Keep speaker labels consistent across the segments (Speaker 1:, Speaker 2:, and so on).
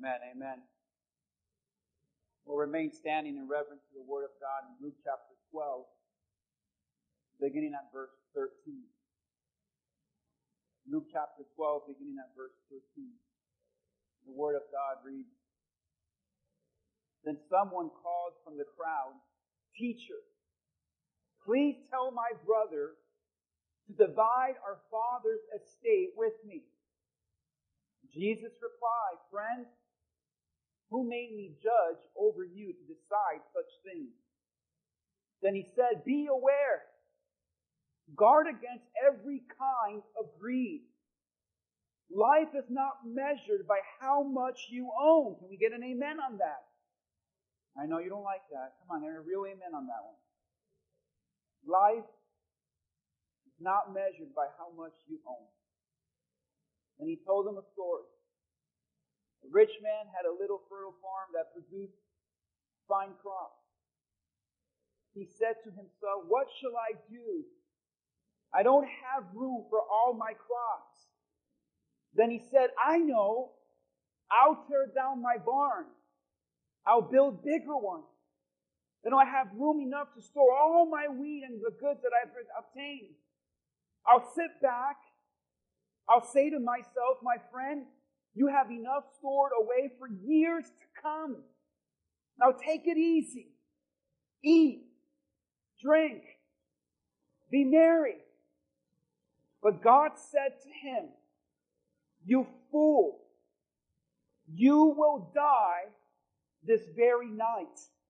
Speaker 1: Amen, amen. We'll remain standing in reverence to the Word of God in Luke chapter 12, beginning at verse 13. Luke chapter 12, beginning at verse 13. The Word of God reads, Then someone called from the crowd, Teacher, please tell my brother to divide our father's estate with me. Jesus replied, Friend, who made me judge over you to decide such things? Then he said, Be aware. Guard against every kind of greed. Life is not measured by how much you own. Can we get an amen on that? I know you don't like that. Come on, a real amen on that one. Life is not measured by how much you own. And he told them a story. A rich man had a little fertile farm that produced fine crops. He said to himself, What shall I do? I don't have room for all my crops. Then he said, I know. I'll tear down my barn. I'll build bigger ones. Then I have room enough to store all my wheat and the goods that I've obtained. I'll sit back. I'll say to myself, My friend, you have enough stored away for years to come. Now take it easy. Eat. Drink. Be merry. But God said to him, You fool, you will die this very night.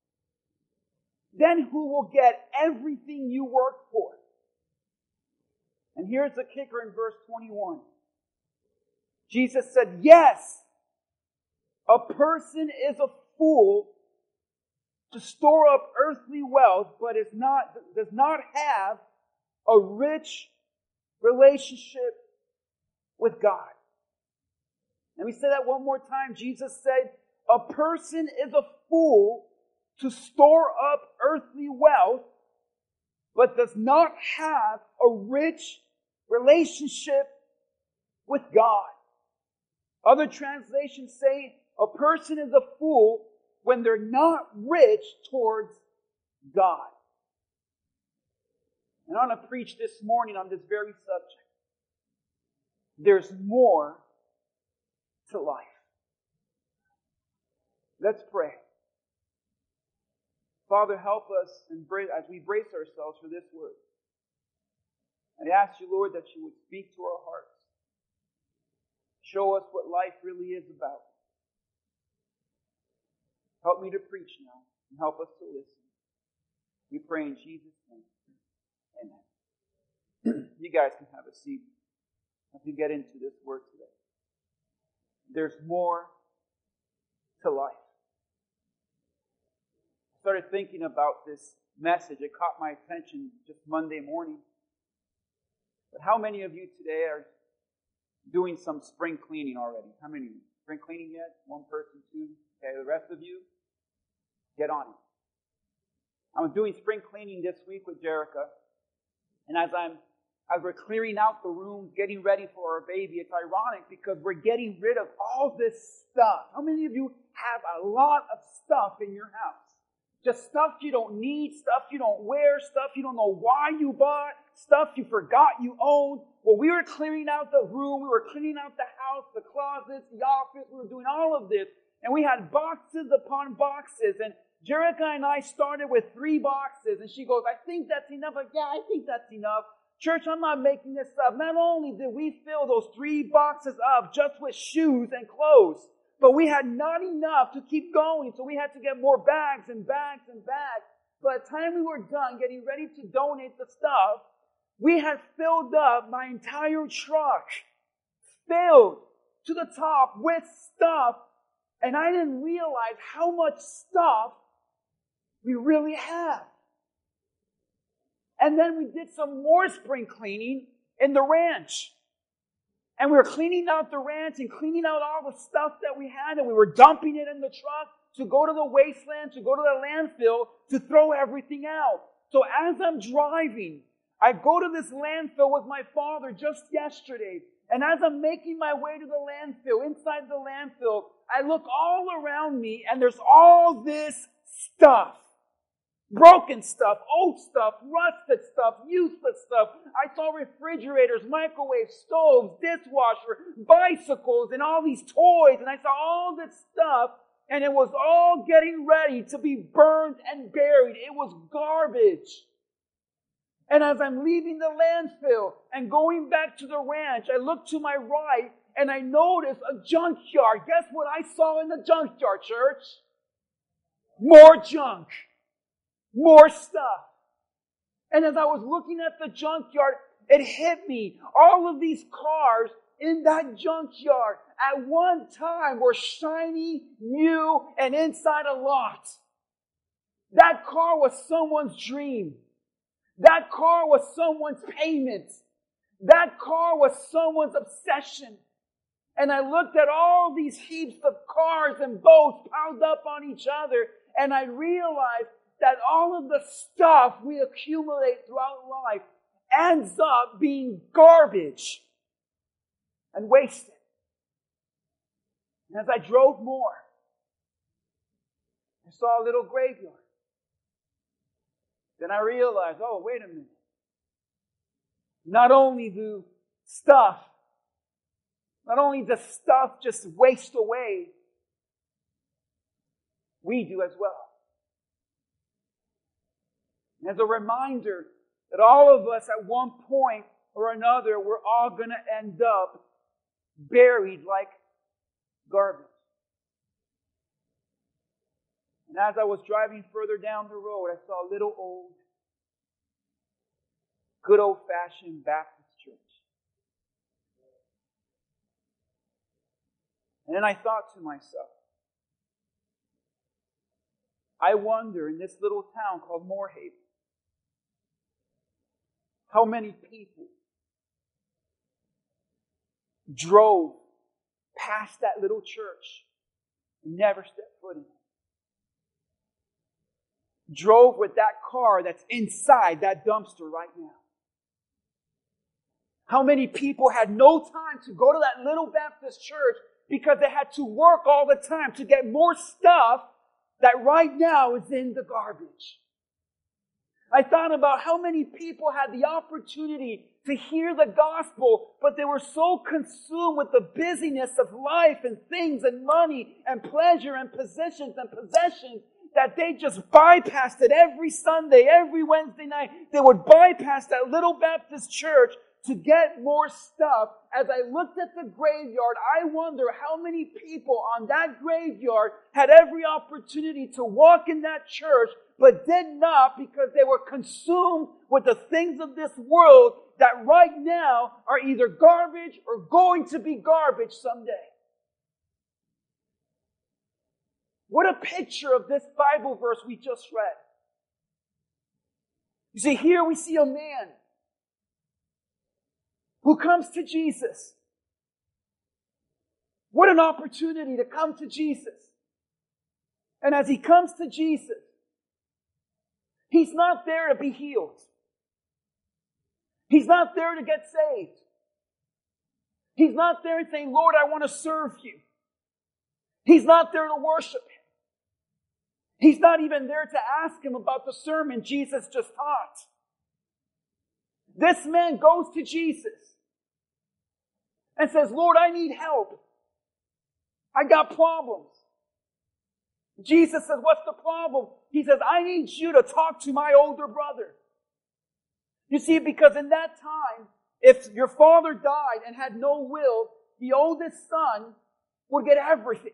Speaker 1: Then who will get everything you worked for? And here's the kicker in verse 21. Jesus said, Yes, a person is a fool to store up earthly wealth, but does not have a rich relationship with God. Let me say that one more time. Jesus said, a person is a fool to store up earthly wealth, but does not have a rich relationship with God. Other translations say a person is a fool when they're not rich towards God. And I want to preach this morning on this very subject. There's more to life. Let's pray. Father, help us as we brace ourselves for this word. I ask you, Lord, that you would speak to our hearts. Show us what life really is about. Help me to preach now and help us to listen. We pray in Jesus' name. Amen. You guys can have a seat as we get into this word today. There's more to life. I started thinking about this message. It caught my attention just Monday morning. But how many of you today are doing some spring cleaning already? How many of you? Spring cleaning yet? One person, two? Okay, the rest of you? Get on it. I was doing spring cleaning this week with Jerica. And as we're clearing out the rooms, getting ready for our baby, it's ironic because we're getting rid of all this stuff. How many of you have a lot of stuff in your house? Just stuff you don't need, stuff you don't wear, stuff you don't know why you bought, stuff you forgot you owned. Well, we were clearing out the room, we were cleaning out the house, the closets, the office, we were doing all of this. And we had boxes upon boxes. And Jerica and I started with 3 boxes. And she goes, I think that's enough. Like, yeah, I think that's enough. Church, I'm not making this up. Not only did we fill those 3 boxes up just with shoes and clothes, but we had not enough to keep going. So we had to get more bags and bags and bags. By the time we were done getting ready to donate the stuff, we had filled up my entire truck. Filled to the top with stuff. And I didn't realize how much stuff we really have. And then we did some more spring cleaning in the ranch. And we were cleaning out the ranch and cleaning out all the stuff that we had. And we were dumping it in the truck to go to the wasteland, to go to the landfill, to throw everything out. So as I'm driving, I go to this landfill with my father just yesterday. And as I'm making my way to the landfill, inside the landfill, I look all around me and there's all this stuff. Broken stuff, old stuff, rusted stuff, useless stuff. I saw refrigerators, microwaves, stoves, dishwasher, bicycles, and all these toys. And I saw all this stuff, and it was all getting ready to be burned and buried. It was garbage. And as I'm leaving the landfill and going back to the ranch, I look to my right and I notice a junkyard. Guess what I saw in the junkyard, church? More junk. More stuff. And as I was looking at the junkyard, it hit me. All of these cars in that junkyard at one time were shiny, new, and inside a lot. That car was someone's dream. That car was someone's payment. That car was someone's obsession. And I looked at all these heaps of cars and boats piled up on each other, and I realized that all of the stuff we accumulate throughout life ends up being garbage and wasted. And as I drove more, I saw a little graveyard. Then I realized, oh, wait a minute. Not only does stuff just waste away, we do as well. And as a reminder that all of us at one point or another, we're all going to end up buried like garbage. And as I was driving further down the road, I saw a little old, good old-fashioned Baptist church. And then I thought to myself, I wonder in this little town called Moorhaven, how many people drove past that little church and never stepped foot in it. Drove with that car that's inside that dumpster right now. How many people had no time to go to that little Baptist church because they had to work all the time to get more stuff that right now is in the garbage. I thought about how many people had the opportunity to hear the gospel, but they were so consumed with the busyness of life and things and money and pleasure and positions and possessions that they just bypassed it every Sunday, every Wednesday night. They would bypass that little Baptist church to get more stuff. As I looked at the graveyard, I wonder how many people on that graveyard had every opportunity to walk in that church, but did not because they were consumed with the things of this world that right now are either garbage or going to be garbage someday. What a picture of this Bible verse we just read. You see, here we see a man who comes to Jesus. What an opportunity to come to Jesus. And as he comes to Jesus, he's not there to be healed. He's not there to get saved. He's not there saying, Lord, I want to serve you. He's not there to worship him. He's not even there to ask him about the sermon Jesus just taught. This man goes to Jesus and says, Lord, I need help. I got problems. Jesus says, what's the problem? He says, I need you to talk to my older brother. You see, because in that time, if your father died and had no will, the oldest son would get everything.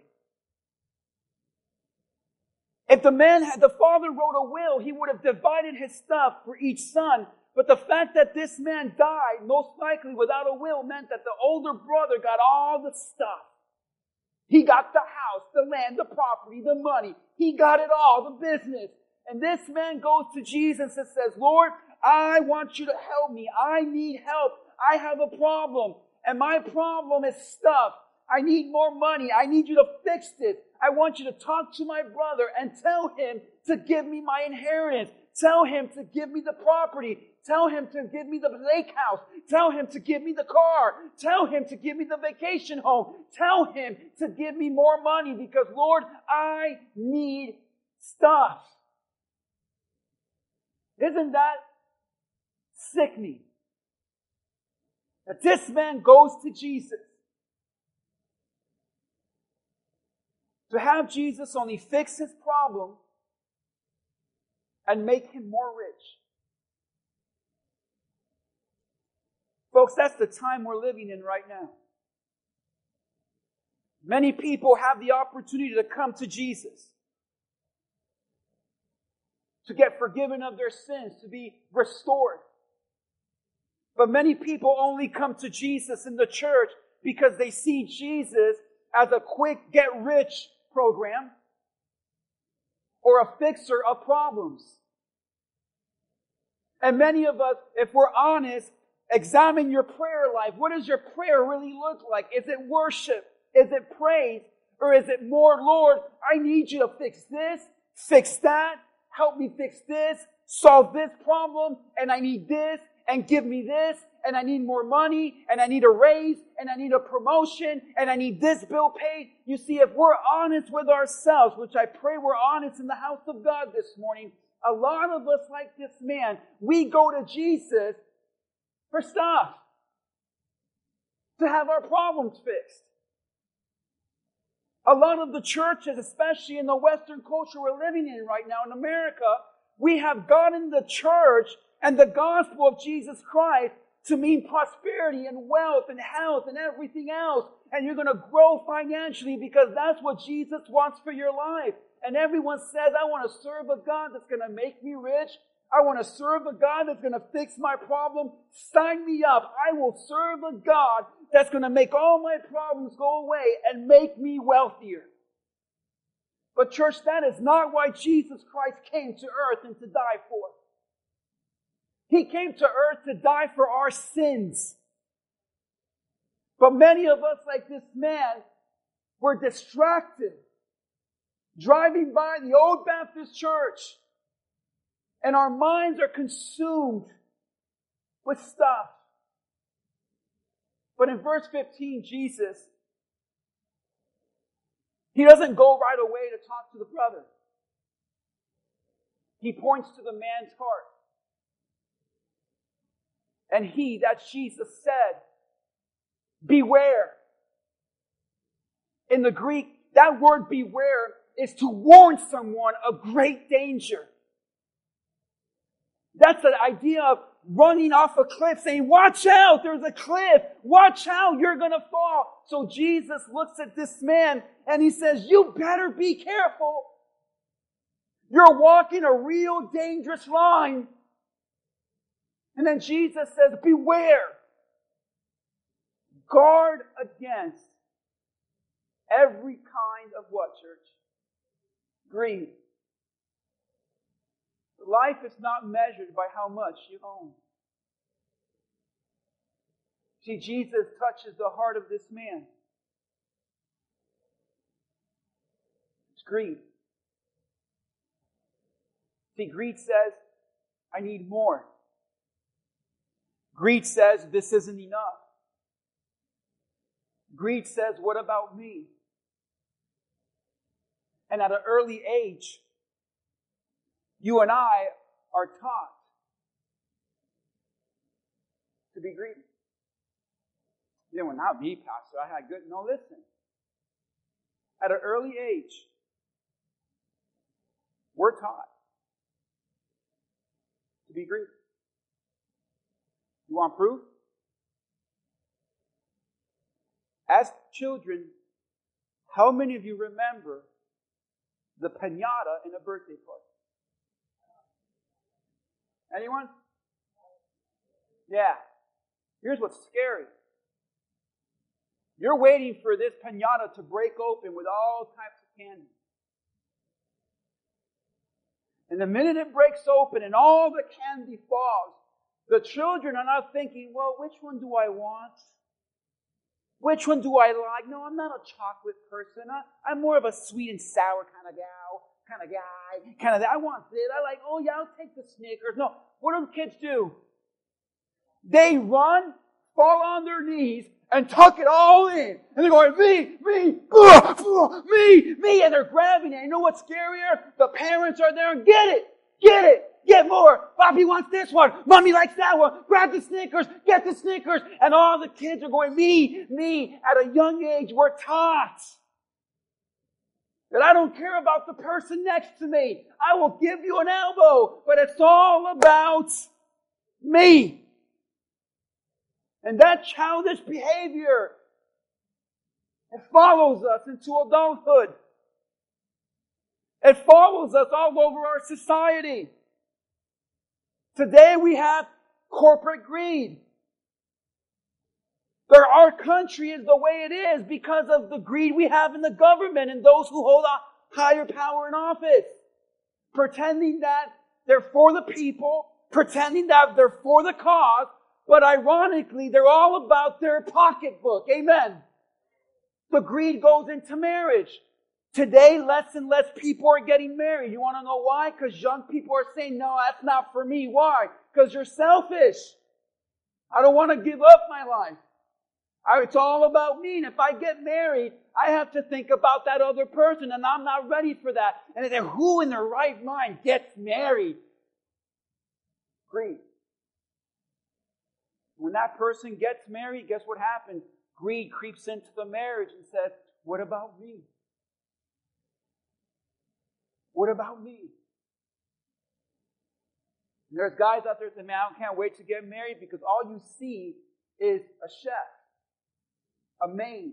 Speaker 1: If the father wrote a will, he would have divided his stuff for each son. But the fact that this man died, most likely without a will, meant that the older brother got all the stuff. He got the house, the land, the property, the money. He got it all, the business. And this man goes to Jesus and says, Lord, I want you to help me. I need help. I have a problem. And my problem is stuff. I need more money. I need you to fix this. I want you to talk to my brother and tell him to give me my inheritance. Tell him to give me the property. Tell Him to give me the lake house. Tell Him to give me the car. Tell Him to give me the vacation home. Tell Him to give me more money because, Lord, I need stuff. Isn't that sickening? That this man goes to Jesus. To have Jesus only fix his problem and make him more rich. Folks, that's the time we're living in right now. Many people have the opportunity to come to Jesus, to get forgiven of their sins, to be restored. But many people only come to Jesus in the church because they see Jesus as a quick get-rich program or a fixer of problems. And many of us, if we're honest, examine your prayer life. What does your prayer really look like? Is it worship? Is it praise? Or is it more, Lord, I need you to fix this, fix that, help me fix this, solve this problem, and I need this, and give me this, and I need more money, and I need a raise, and I need a promotion, and I need this bill paid. You see, if we're honest with ourselves, which I pray we're honest in the house of God this morning, a lot of us, like this man, we go to Jesus for stuff, to have our problems fixed. A lot of the churches, especially in the Western culture we're living in right now in America, we have gotten the church and the gospel of Jesus Christ to mean prosperity and wealth and health and everything else. And you're going to grow financially because that's what Jesus wants for your life. And everyone says, I want to serve a God that's going to make me rich. I want to serve a God that's going to fix my problem. Sign me up. I will serve a God that's going to make all my problems go away and make me wealthier. But church, that is not why Jesus Christ came to earth and to die for. He came to earth to die for our sins. But many of us, like this man, were distracted, driving by the old Baptist church, and our minds are consumed with stuff. But in verse 15, Jesus, He doesn't go right away to talk to the brother. He points to the man's heart. And He, that's Jesus, said, beware. In the Greek, that word beware is to warn someone of great danger. That's the idea of running off a cliff, saying, watch out, there's a cliff. Watch out, you're going to fall. So Jesus looks at this man and He says, you better be careful. You're walking a real dangerous line. And then Jesus says, beware. Guard against every kind of what, church? Greed. Life is not measured by how much you own. See, Jesus touches the heart of this man. It's greed. See, greed says, I need more. Greed says, this isn't enough. Greed says, what about me? And at an early age, you and I are taught to be greedy. You know, well, not me, Pastor. I had good. No, listen. At an early age, we're taught to be greedy. You want proof? As children, how many of you remember the piñata in a birthday party? Anyone? Yeah. Here's what's scary. You're waiting for this piñata to break open with all types of candy. And the minute it breaks open and all the candy falls, the children are not thinking, well, which one do I want? Which one do I like? No, I'm not a chocolate person. I'm more of a sweet and sour kind of guy. I want this. I like, oh yeah, I'll take the Snickers. No, what do kids do? They run, fall on their knees, and tuck it all in. And they're going, me, and they're grabbing it. You know what's scarier? The parents are there and get it, get more. Bobby wants this one. Mommy likes that one. Grab the Snickers, get the Snickers. And all the kids are going, me. At a young age, we're taught that I don't care about the person next to me. I will give you an elbow, but it's all about me. And that childish behavior, it follows us into adulthood. It follows us all over our society. Today we have corporate greed. Our country is the way it is because of the greed we have in the government and those who hold a higher power in office. Pretending that they're for the people, pretending that they're for the cause, but ironically, they're all about their pocketbook. Amen. The greed goes into marriage. Today, less and less people are getting married. You want to know why? Because young people are saying, no, that's not for me. Why? Because you're selfish. I don't want to give up my life. It's all about me. And if I get married, I have to think about that other person, and I'm not ready for that. And then who in their right mind gets married? Greed. When that person gets married, guess what happens? Greed creeps into the marriage and says, what about me? What about me? And there's guys out there that say, man, I can't wait to get married because all you see is a chef, a maid,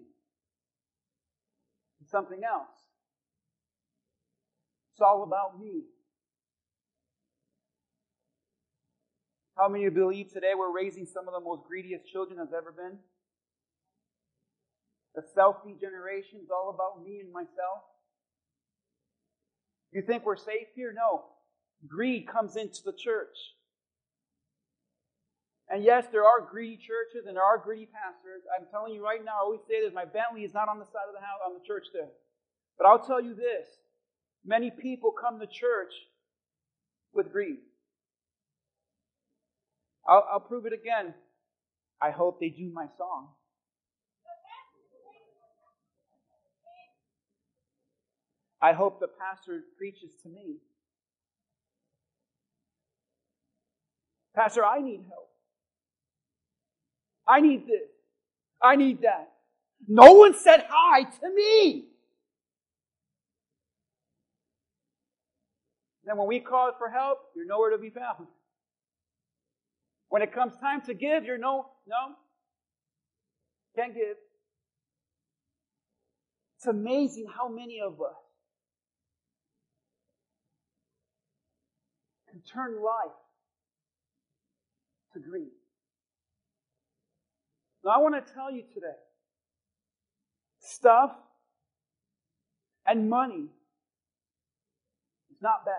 Speaker 1: and something else. It's all about me. How many of you believe today we're raising some of the most greediest children has ever been? The selfie generation is all about me and myself. You think we're safe here? No. Greed comes into the church. And yes, there are greedy churches and there are greedy pastors. I'm telling you right now, I always say this, my Bentley is not on the side of the house, on the church there. But I'll tell you this, many people come to church with greed. I'll prove it again. I hope they do my song. I hope the pastor preaches to me. Pastor, I need help. I need this. I need that. No one said hi to me. Then when we call for help, you're nowhere to be found. When it comes time to give, you're no, can't give. It's amazing how many of us can turn life to greed. Now I want to tell you today, stuff and money is not bad.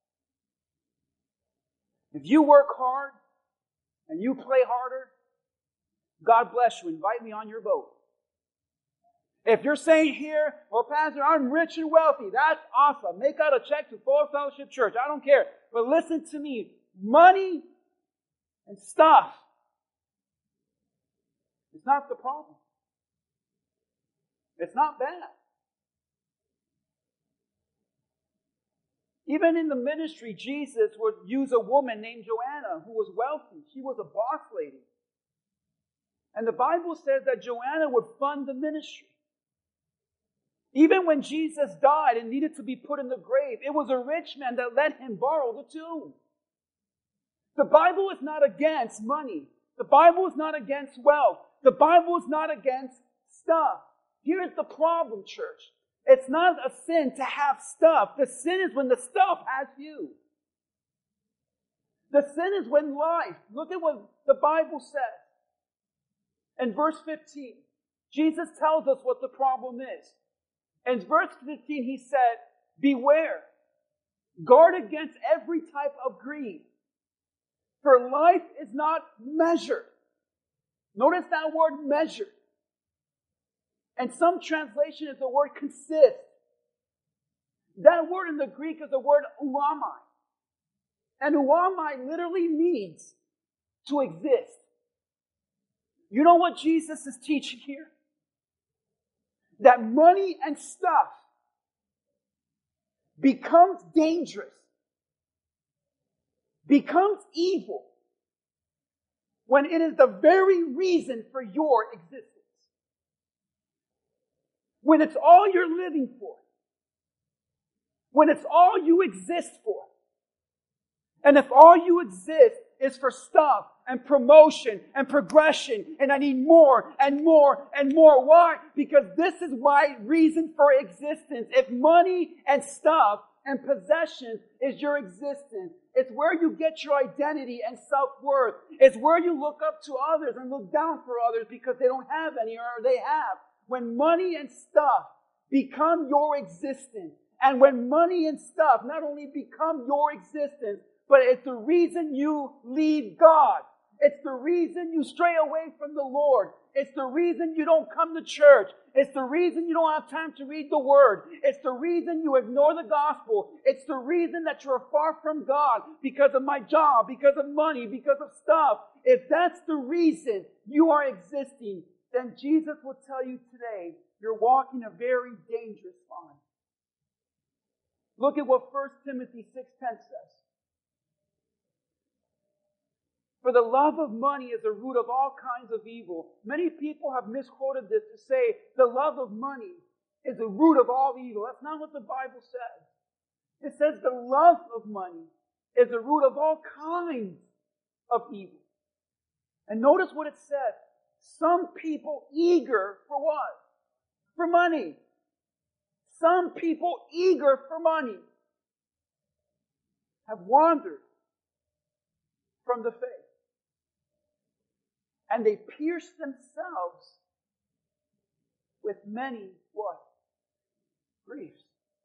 Speaker 1: If you work hard and you play harder, God bless you. Invite me on your boat. If you're saying here, well, Pastor, I'm rich and wealthy. That's awesome. Make out a check to Full Fellowship Church. I don't care. But listen to me. Money and stuff, it's not the problem. It's not bad. Even in the ministry, Jesus would use a woman named Joanna who was wealthy. She was a boss lady. And the Bible says that Joanna would fund the ministry. Even when Jesus died and needed to be put in the grave, it was a rich man that let him borrow the tomb. The Bible is not against money. The Bible is not against wealth. The Bible is not against stuff. Here's the problem, church. It's not a sin to have stuff. The sin is when the stuff has you. The sin is when life, look at what the Bible says. In verse 15, Jesus tells us what the problem is. In verse 15, he said, beware. Guard against every type of greed. For life is not measured. Notice that word measured. And some translation is the word consist. That word in the Greek is the word uamai. And uamai literally means to exist. You know what Jesus is teaching here? That money and stuff becomes dangerous, becomes evil, when it is the very reason for your existence. When it's all you're living for. When it's all you exist for. And if all you exist is for stuff and promotion and progression, and I need more and more and more. Why? Because this is my reason for existence. If money and stuff and possessions is your existence, it's where you get your identity and self-worth. It's where you look up to others and look down for others because they don't have any or they have. When money and stuff become your existence, and when money and stuff not only become your existence, but it's the reason you leave God. It's the reason you stray away from the Lord. It's the reason you don't come to church. It's the reason you don't have time to read the Word. It's the reason you ignore the gospel. It's the reason that you're far from God because of my job, because of money, because of stuff. If that's the reason you are existing, then Jesus will tell you today, you're walking a very dangerous line. Look at what 1 Timothy 6:10 says. For the love of money is the root of all kinds of evil. Many people have misquoted this to say the love of money is the root of all evil. That's not what the Bible says. It says the love of money is the root of all kinds of evil. And notice what it says. Some people eager for what? For money. Some people eager for money have wandered from the faith. And they pierce themselves with many what? Griefs.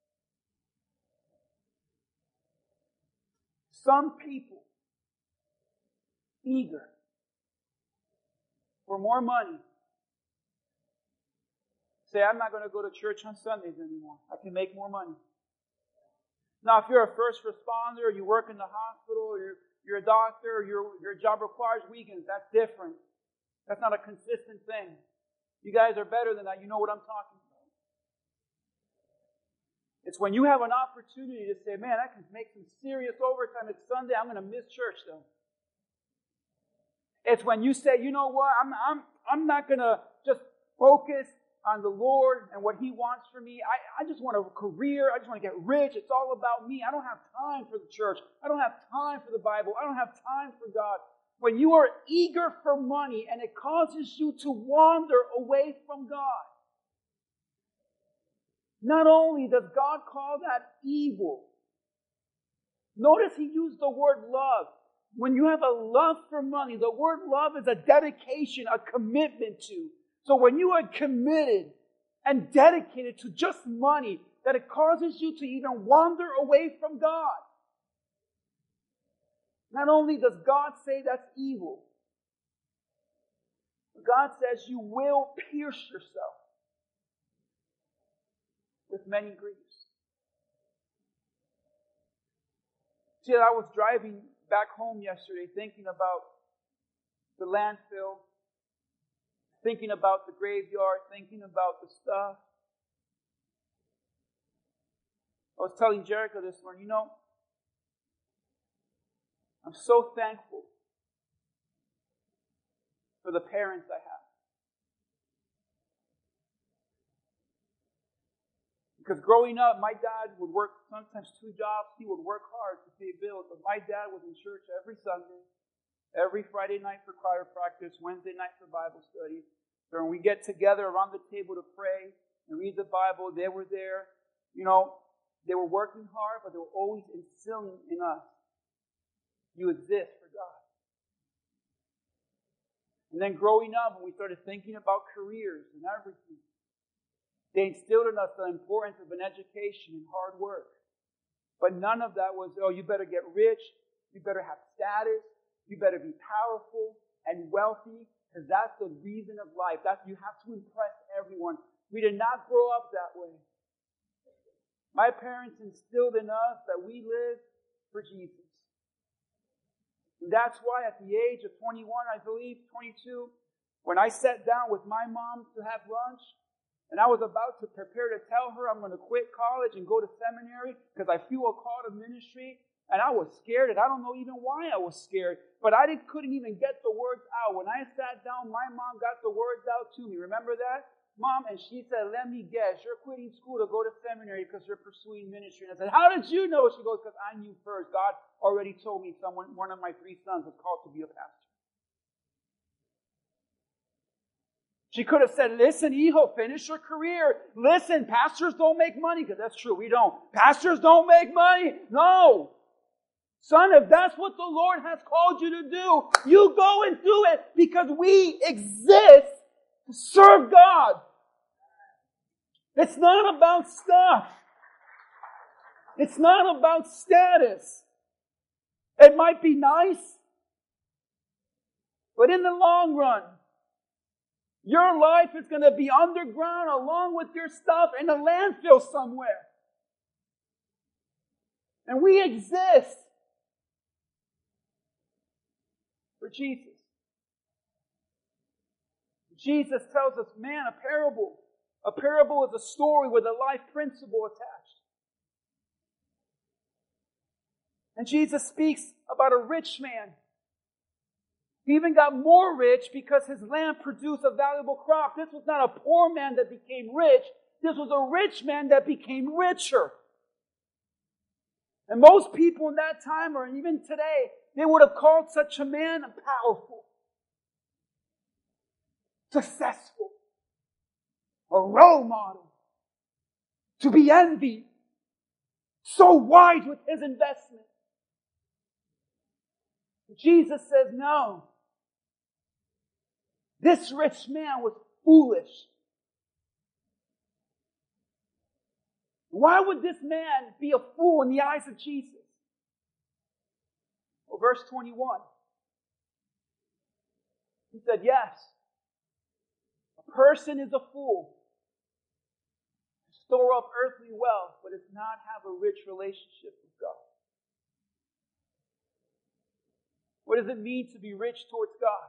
Speaker 1: Some people eager for more money say, I'm not going to go to church on Sundays anymore. I can make more money. Now, if you're a first responder, or you work in the hospital, or you're a doctor, or your job requires weekends, that's different. That's not a consistent thing. You guys are better than that. You know what I'm talking about. It's when you have an opportunity to say, man, I can make some serious overtime. It's Sunday. I'm going to miss church though. It's when you say, you know what? I'm not going to just focus on the Lord and what He wants for me. I just want a career. I just want to get rich. It's all about me. I don't have time for the church. I don't have time for the Bible. I don't have time for God. When you are eager for money and it causes you to wander away from God, not only does God call that evil, notice He used the word love. When you have a love for money, the word love is a dedication, a commitment to. So when you are committed and dedicated to just money, that it causes you to even wander away from God. Not only does God say that's evil, God says you will pierce yourself with many griefs. See, I was driving back home yesterday thinking about the landfill, thinking about the graveyard, thinking about the stuff. I was telling Jericho this morning, I'm so thankful for the parents I have. Because growing up, my dad would work sometimes 2 jobs. He would work hard to pay bills. But my dad was in church every Sunday, every Friday night for choir practice, Wednesday night for Bible study. So when we get together around the table to pray and read the Bible, they were there. They were working hard, but they were always instilling in us, you exist for God. And then growing up, when we started thinking about careers and everything, they instilled in us the importance of an education and hard work. But none of that was, you better get rich, you better have status, you better be powerful and wealthy, because that's the reason of life. You have to impress everyone. We did not grow up that way. My parents instilled in us that we live for Jesus. And that's why at the age of 21, I believe, 22, When I sat down with my mom to have lunch, and I was about to prepare to tell her I'm going to quit college and go to seminary because I feel a call to ministry, and I was scared, and I don't know even why I was scared, but I couldn't even get the words out. When I sat down, my mom got the words out to me. Remember that? Mom, and she said, let me guess, you're quitting school to go to seminary because you're pursuing ministry. And I said, how did you know? She goes, because I knew first. God already told me one of my 3 sons was called to be a pastor. She could have said, listen, hijo, finish your career. Listen, pastors don't make money. Because that's true, we don't. Pastors don't make money. No. Son, if that's what the Lord has called you to do, you go and do it because we exist to serve God. It's not about stuff. It's not about status. It might be nice, but in the long run, your life is going to be underground along with your stuff in a landfill somewhere. And we exist for Jesus. Jesus tells us, man, a parable. A parable is a story with a life principle attached. And Jesus speaks about a rich man. He even got more rich because his land produced a valuable crop. This was not a poor man that became rich. This was a rich man that became richer. And most people in that time, or even today, they would have called such a man powerful, successful, a role model, to be envied, so wise with his investment. Jesus says, no. This rich man was foolish. Why would this man be a fool in the eyes of Jesus? Well, verse 21. He said, yes, a person is a fool to store up earthly wealth, but does not have a rich relationship with God. What does it mean to be rich towards God?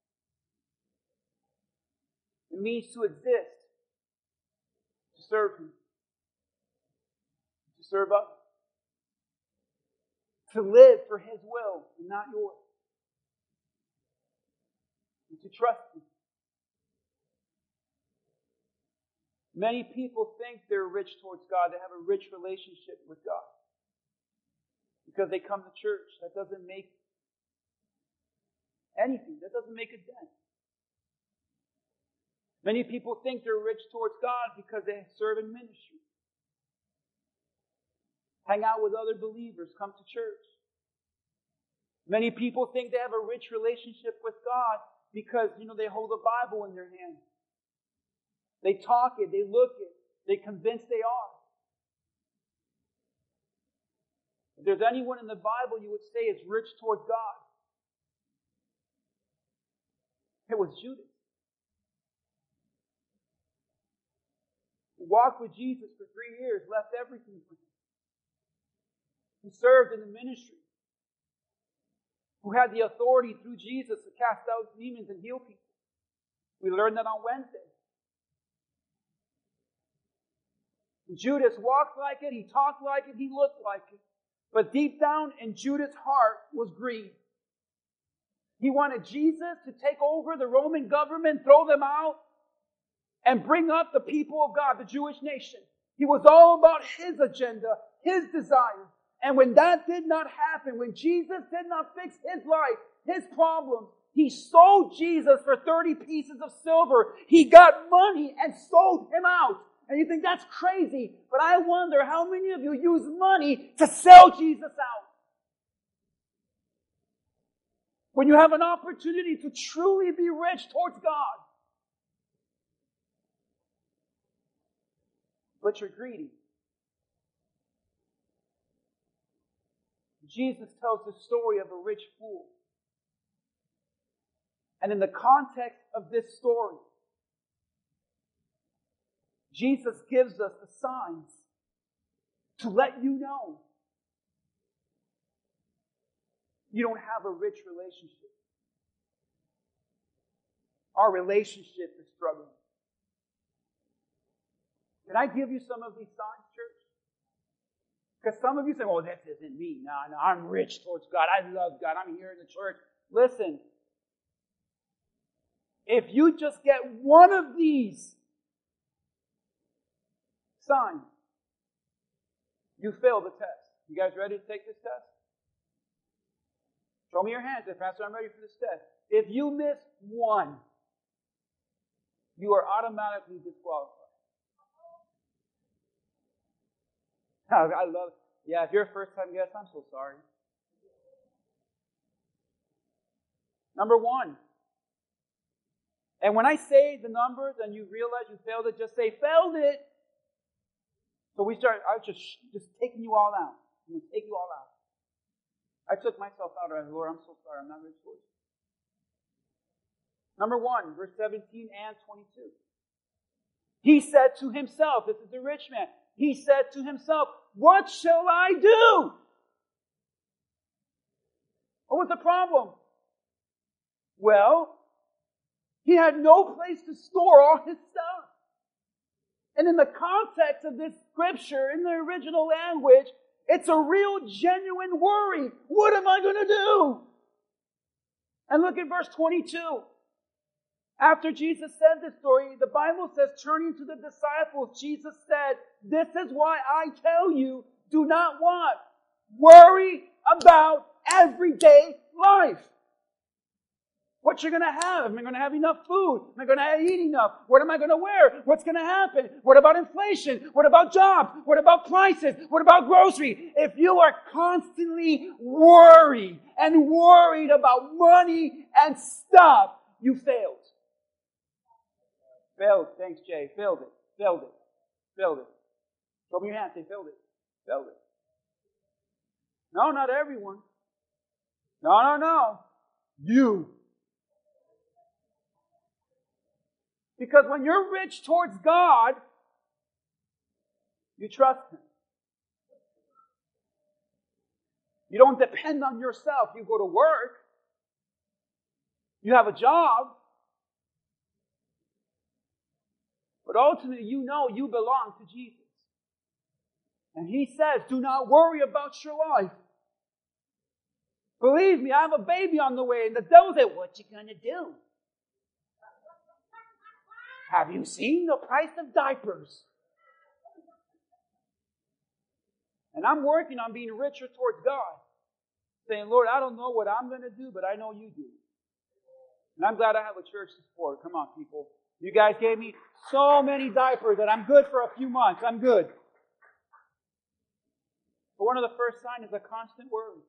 Speaker 1: It means to exist, to serve Him, to serve others, to live for His will and not yours, and to trust Him. Many people think they're rich towards God. They have a rich relationship with God because they come to church. That doesn't make anything. That doesn't make a dent. Many people think they're rich towards God because they serve in ministry, hang out with other believers, come to church. Many people think they have a rich relationship with God because, they hold a Bible in their hand. They talk it, they look it, they're convinced they are. If there's anyone in the Bible you would say is rich towards God, it was Judas. Who walked with Jesus for 3 years, left everything for Him. Who served in the ministry. Who had the authority through Jesus to cast out demons and heal people. We learned that on Wednesday. Judas walked like it, he talked like it, he looked like it. But deep down in Judas' heart was greed. He wanted Jesus to take over the Roman government, throw them out, and bring up the people of God, the Jewish nation. He was all about his agenda, his desire. And when that did not happen, when Jesus did not fix his life, his problems, he sold Jesus for 30 pieces of silver. He got money and sold Him out. And you think that's crazy, but I wonder how many of you use money to sell Jesus out? When you have an opportunity to truly be rich towards God, but you're greedy. Jesus tells the story of a rich fool. And in the context of this story, Jesus gives us the signs to let you know you don't have a rich relationship. Our relationship is struggling. Can I give you some of these signs, church? Because some of you say, well, this isn't me. No, I'm rich towards God. I love God. I'm here in the church. Listen, if you just get one of these signs, you fail the test. You guys ready to take this test? Show me your hands. Say, Pastor, I'm ready for this test. If you miss one, you are automatically disqualified. I love it. Yeah, if you're a first-time guest, I'm so sorry. Number one. And when I say the numbers and you realize you failed it, just say, failed it. So I was just taking you all out. I'm going to take you all out. I took myself out. I said, Lord, I'm so sorry. I'm not ready for you. Number 1, verse 17 and 22. He said to himself, this is the rich man, he said to himself, what shall I do? What was the problem? Well, he had no place to store all his stuff. And in the context of this scripture, in the original language, it's a real, genuine worry. What am I going to do? And look at verse 22. After Jesus said this story, the Bible says, turning to the disciples, Jesus said, this is why I tell you, do not what? Worry about everyday life. What you're going to have? Am I going to have enough food? Am I going to eat enough? What am I going to wear? What's going to happen? What about inflation? What about jobs? What about prices? What about groceries? If you are constantly worried about money and stuff, you failed. Failed. Thanks, Jay. Failed it. Failed it. Failed it. Show me your hand. Say, failed it. Failed it. No, not everyone. No. You. Because when you're rich towards God, you trust Him. You don't depend on yourself. You go to work. You have a job. But ultimately, you know you belong to Jesus. And He says, do not worry about your life. Believe me, I have a baby on the way. And the devil said, what you going to do? Have you seen the price of diapers? And I'm working on being richer towards God. Saying, Lord, I don't know what I'm going to do, but I know you do. And I'm glad I have a church to support. Come on, people. You guys gave me so many diapers that I'm good for a few months. I'm good. But one of the first signs is a constant worry.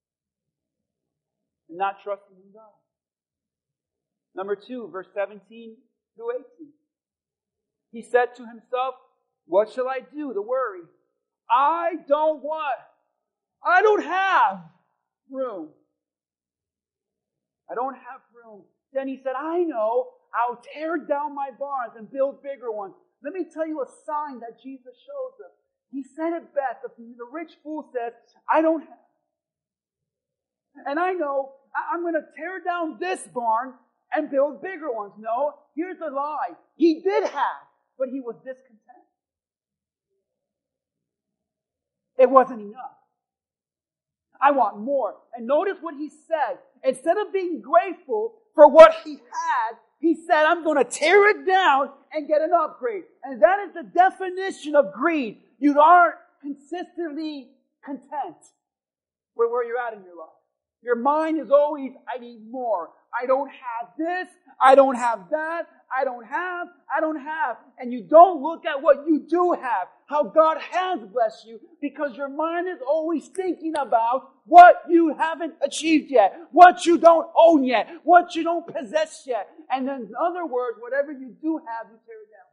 Speaker 1: And not trusting in God. Number 2, verse 17 through 18. He said to himself, what shall I do? The worry. I don't what? I don't have room. I don't have room. Then he said, I know. I'll tear down my barns and build bigger ones. Let me tell you a sign that Jesus shows us. He said it best. The rich fool says, I don't have. And I know I'm going to tear down this barn and build bigger ones. No, here's the lie. He did have, but he was discontent. It wasn't enough. I want more. And notice what he said. Instead of being grateful for what he had, he said, I'm going to tear it down and get an upgrade. And that is the definition of greed. You aren't consistently content with where you're at in your life. Your mind is always, I need more. I don't have this. I don't have that. I don't have. And you don't look at what you do have, how God has blessed you, because your mind is always thinking about what you haven't achieved yet, what you don't own yet, what you don't possess yet. And then, in other words, whatever you do have, you tear it down.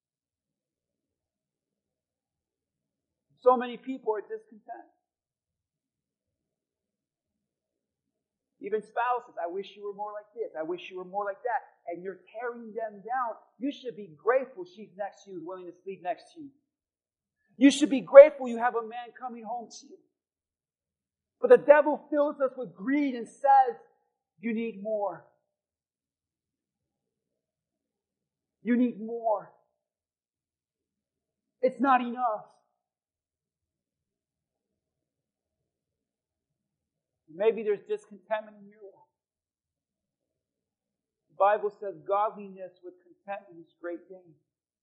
Speaker 1: So many people are discontent. Even spouses, I wish you were more like this. I wish you were more like that. And you're tearing them down. You should be grateful she's next to you, willing to sleep next to you. You should be grateful you have a man coming home to you. But the devil fills us with greed and says, you need more. You need more. It's not enough. Maybe there's discontentment in your life. The Bible says godliness with contentment is great gain.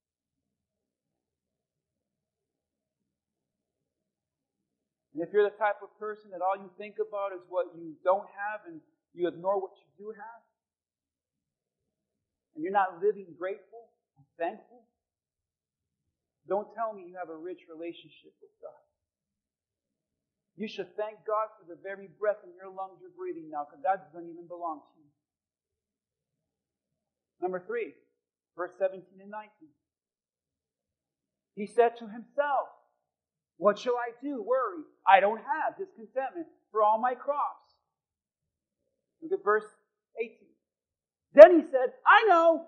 Speaker 1: And if you're the type of person that all you think about is what you don't have and you ignore what you do have, and you're not living grateful and thankful, don't tell me you have a rich relationship with God. You should thank God for the very breath in your lungs you're breathing now, because that doesn't even belong to you. Number 3, verse 17 and 19. He said to himself, what shall I do? Worry. I don't have discontentment for all my crops. Look at verse 18. Then he said, I know.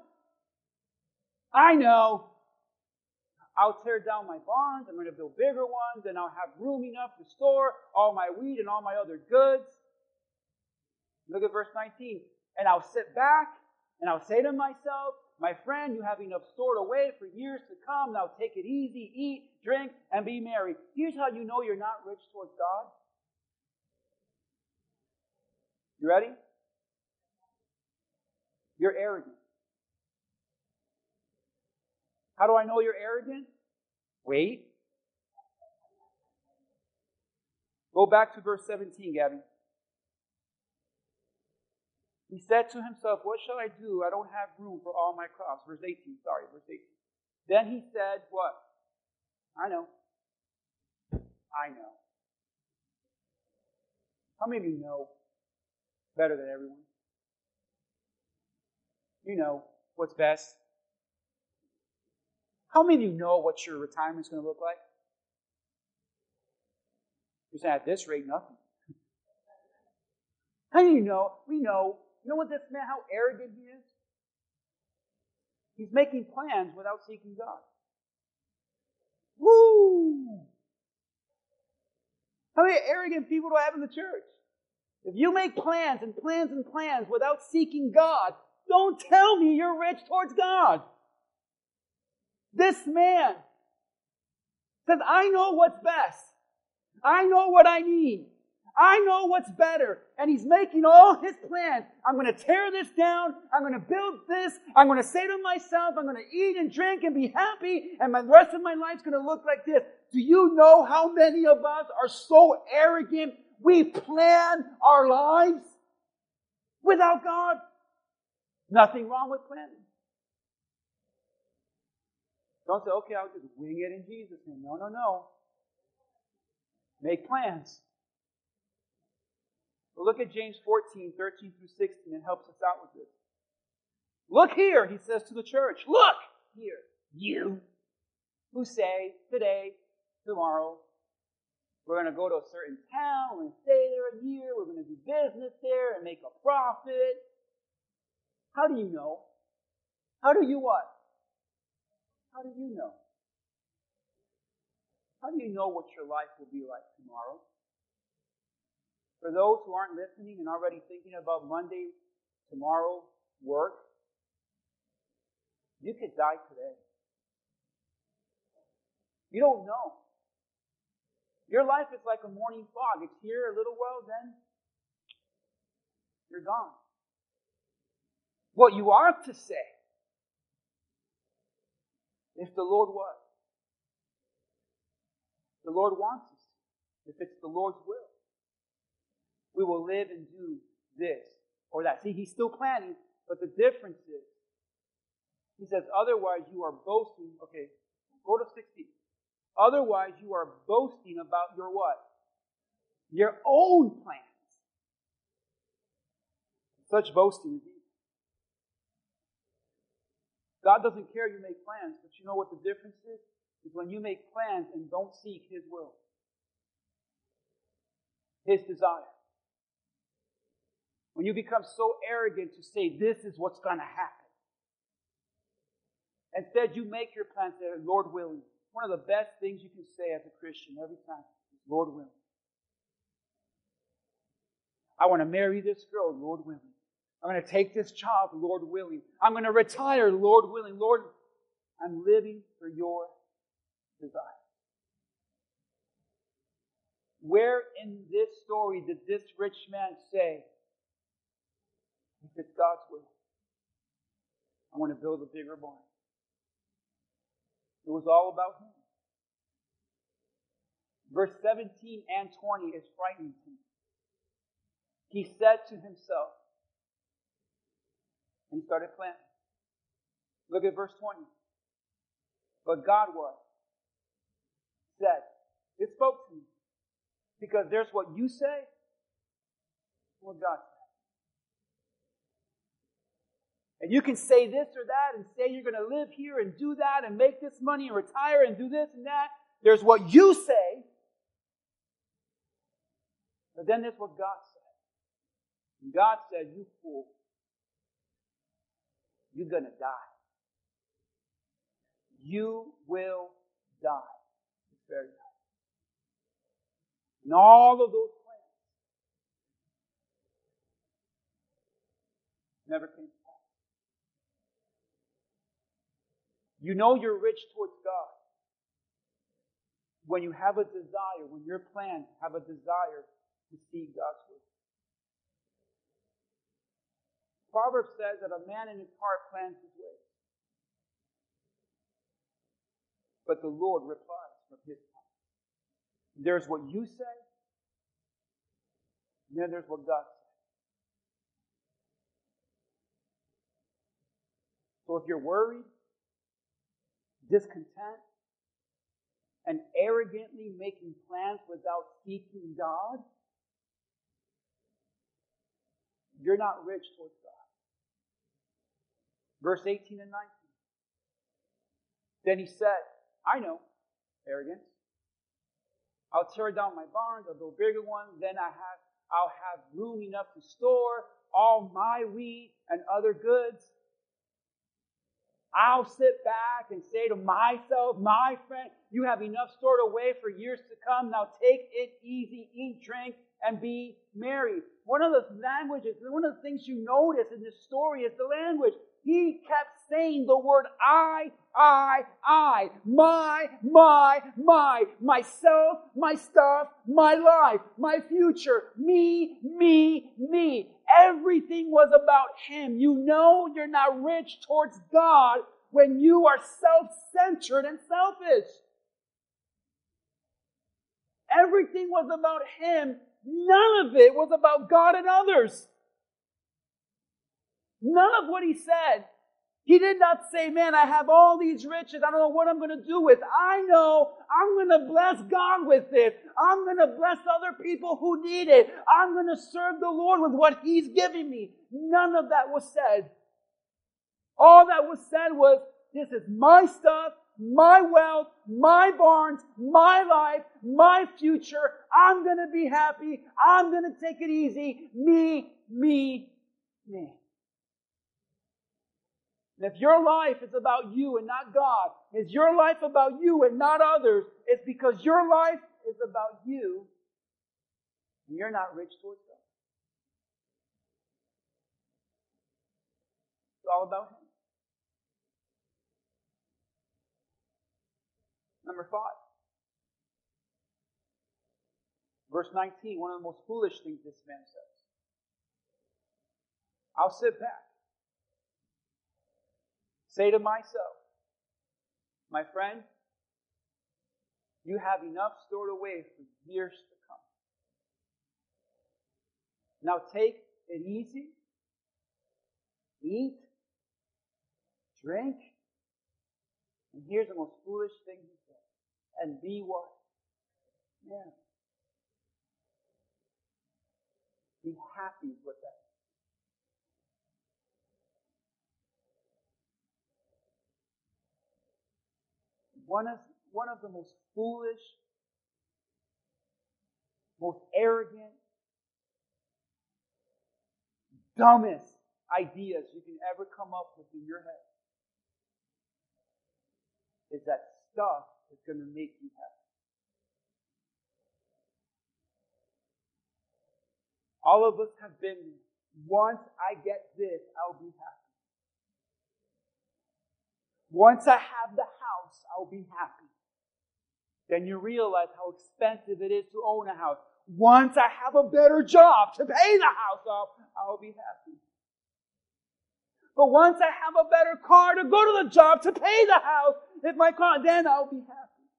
Speaker 1: I'll tear down my barns. I'm going to build bigger ones, and I'll have room enough to store all my wheat and all my other goods. Look at verse 19. And I'll sit back, and I'll say to myself, my friend, you have enough stored away for years to come. Now take it easy, eat, drink, and be merry. Here's how you know you're not rich towards God. You ready? You're arrogant. How do I know you're arrogant? Wait. Go back to verse 17, Gabby. He said to himself, what shall I do? I don't have room for all my crops. Verse 18. Then he said, what? I know. How many of you know better than everyone? You know what's best. How many of you know what your retirement's going to look like? You're saying, at this rate, nothing. How do you know? We know. You know what this man, how arrogant he is? He's making plans without seeking God. Woo! How many arrogant people do I have in the church? If you make plans and plans and plans without seeking God, don't tell me you're rich towards God. This man says, I know what's best. I know what I need. I know what's better. And he's making all his plans. I'm going to tear this down. I'm going to build this. I'm going to say to myself, I'm going to eat and drink and be happy. And the rest of my life's going to look like this. Do you know how many of us are so arrogant? We plan our lives without God. Nothing wrong with planning. Don't say, okay, I'll just wing it in Jesus' name. No. Make plans. Well, look at James 14, 13 through 16. It helps us out with this. Look here, he says to the church. Look here, you who say today, tomorrow, we're going to go to a certain town, we're going to stay there a year, we're going to do business there and make a profit. How do you know? How do you what? How do you know? How do you know what your life will be like tomorrow? For those who aren't listening and already thinking about Monday, tomorrow, work, you could die today. You don't know. Your life is like a morning fog. It's here a little while, then you're gone. What you are to say, if the Lord was, the Lord wants us, if it's the Lord's will, we will live and do this or that. See, he's still planning, but the difference is, he says, otherwise you are boasting. Okay, go to 16. Otherwise you are boasting about your what? Your own plans. Such boasting is evil. God doesn't care you make plans, but you know what the difference is? Is when you make plans and don't seek His will. His desire. When you become so arrogant to say, this is what's going to happen. Instead, you make your plans that are Lord willing. One of the best things you can say as a Christian every time is Lord willing. I want to marry this girl, Lord willing. I'm going to take this job, Lord willing. I'm going to retire, Lord willing. Lord, I'm living for your desire. Where in this story did this rich man say, if it's God's will, I want to build a bigger barn? It was all about him. Verse 17 and 20 is frightening to me. He said to himself, and he started planning. Look at verse 20. But God what? Said. It spoke to me. Because there's what you say, what God said. And you can say this or that and say you're going to live here and do that and make this money and retire and do this and that. There's what you say. But then there's what God said. And God said, you fool, you're going to die. You will die this very night. And all of those plans never came to pass. You know you're rich towards God when you have a desire, when your plans have a desire to see God's will. Proverbs says that a man in his heart plans his ways, but the Lord replies from his heart. There's what you say, and then there's what God says. So if you're worried, discontent, and arrogantly making plans without seeking God, you're not rich towards God. Verse 18 and 19. Then he said, I know, arrogance. I'll tear down my barns, I'll build bigger ones, then I'll have room enough to store all my wheat and other goods. I'll sit back and say to myself, my friend, you have enough stored away for years to come. Now take it easy, eat, drink, and be merry. One of the languages, one of the things you notice in this story is the language. He kept saying the word I, my, myself, my stuff, my life, my future, me. Everything was about him. You know you're not rich towards God when you are self-centered and selfish. Everything was about him. None of it was about God and others. None of what he said. He did not say, man, I have all these riches. I don't know what I'm going to do with. I know I'm going to bless God with it. I'm going to bless other people who need it. I'm going to serve the Lord with what he's giving me. None of that was said. All that was said was, this is my stuff, my wealth, my barns, my life, my future. I'm going to be happy. I'm going to take it easy. Me. And if your life is about you and not God, is your life about you and not others, it's because your life is about you and you're not rich towards God. It's all about him. Number 5. Verse 19, one of the most foolish things this man says. I'll sit back. Say to myself, my friend, you have enough stored away for years to come. Now take it easy. Eat. Drink. And here's the most foolish thing he said. And be what? Yeah. Be happy with that. One of the most foolish, most arrogant, dumbest ideas you can ever come up with in your head is that stuff is going to make you happy. All of us have been there. once I get this, I'll be happy. Once I have the house, I'll be happy. Then you realize how expensive it is to own a house. Once I have a better job to pay the house off, I'll be happy. But once I have a better car to go to the job to pay the house, then I'll be happy.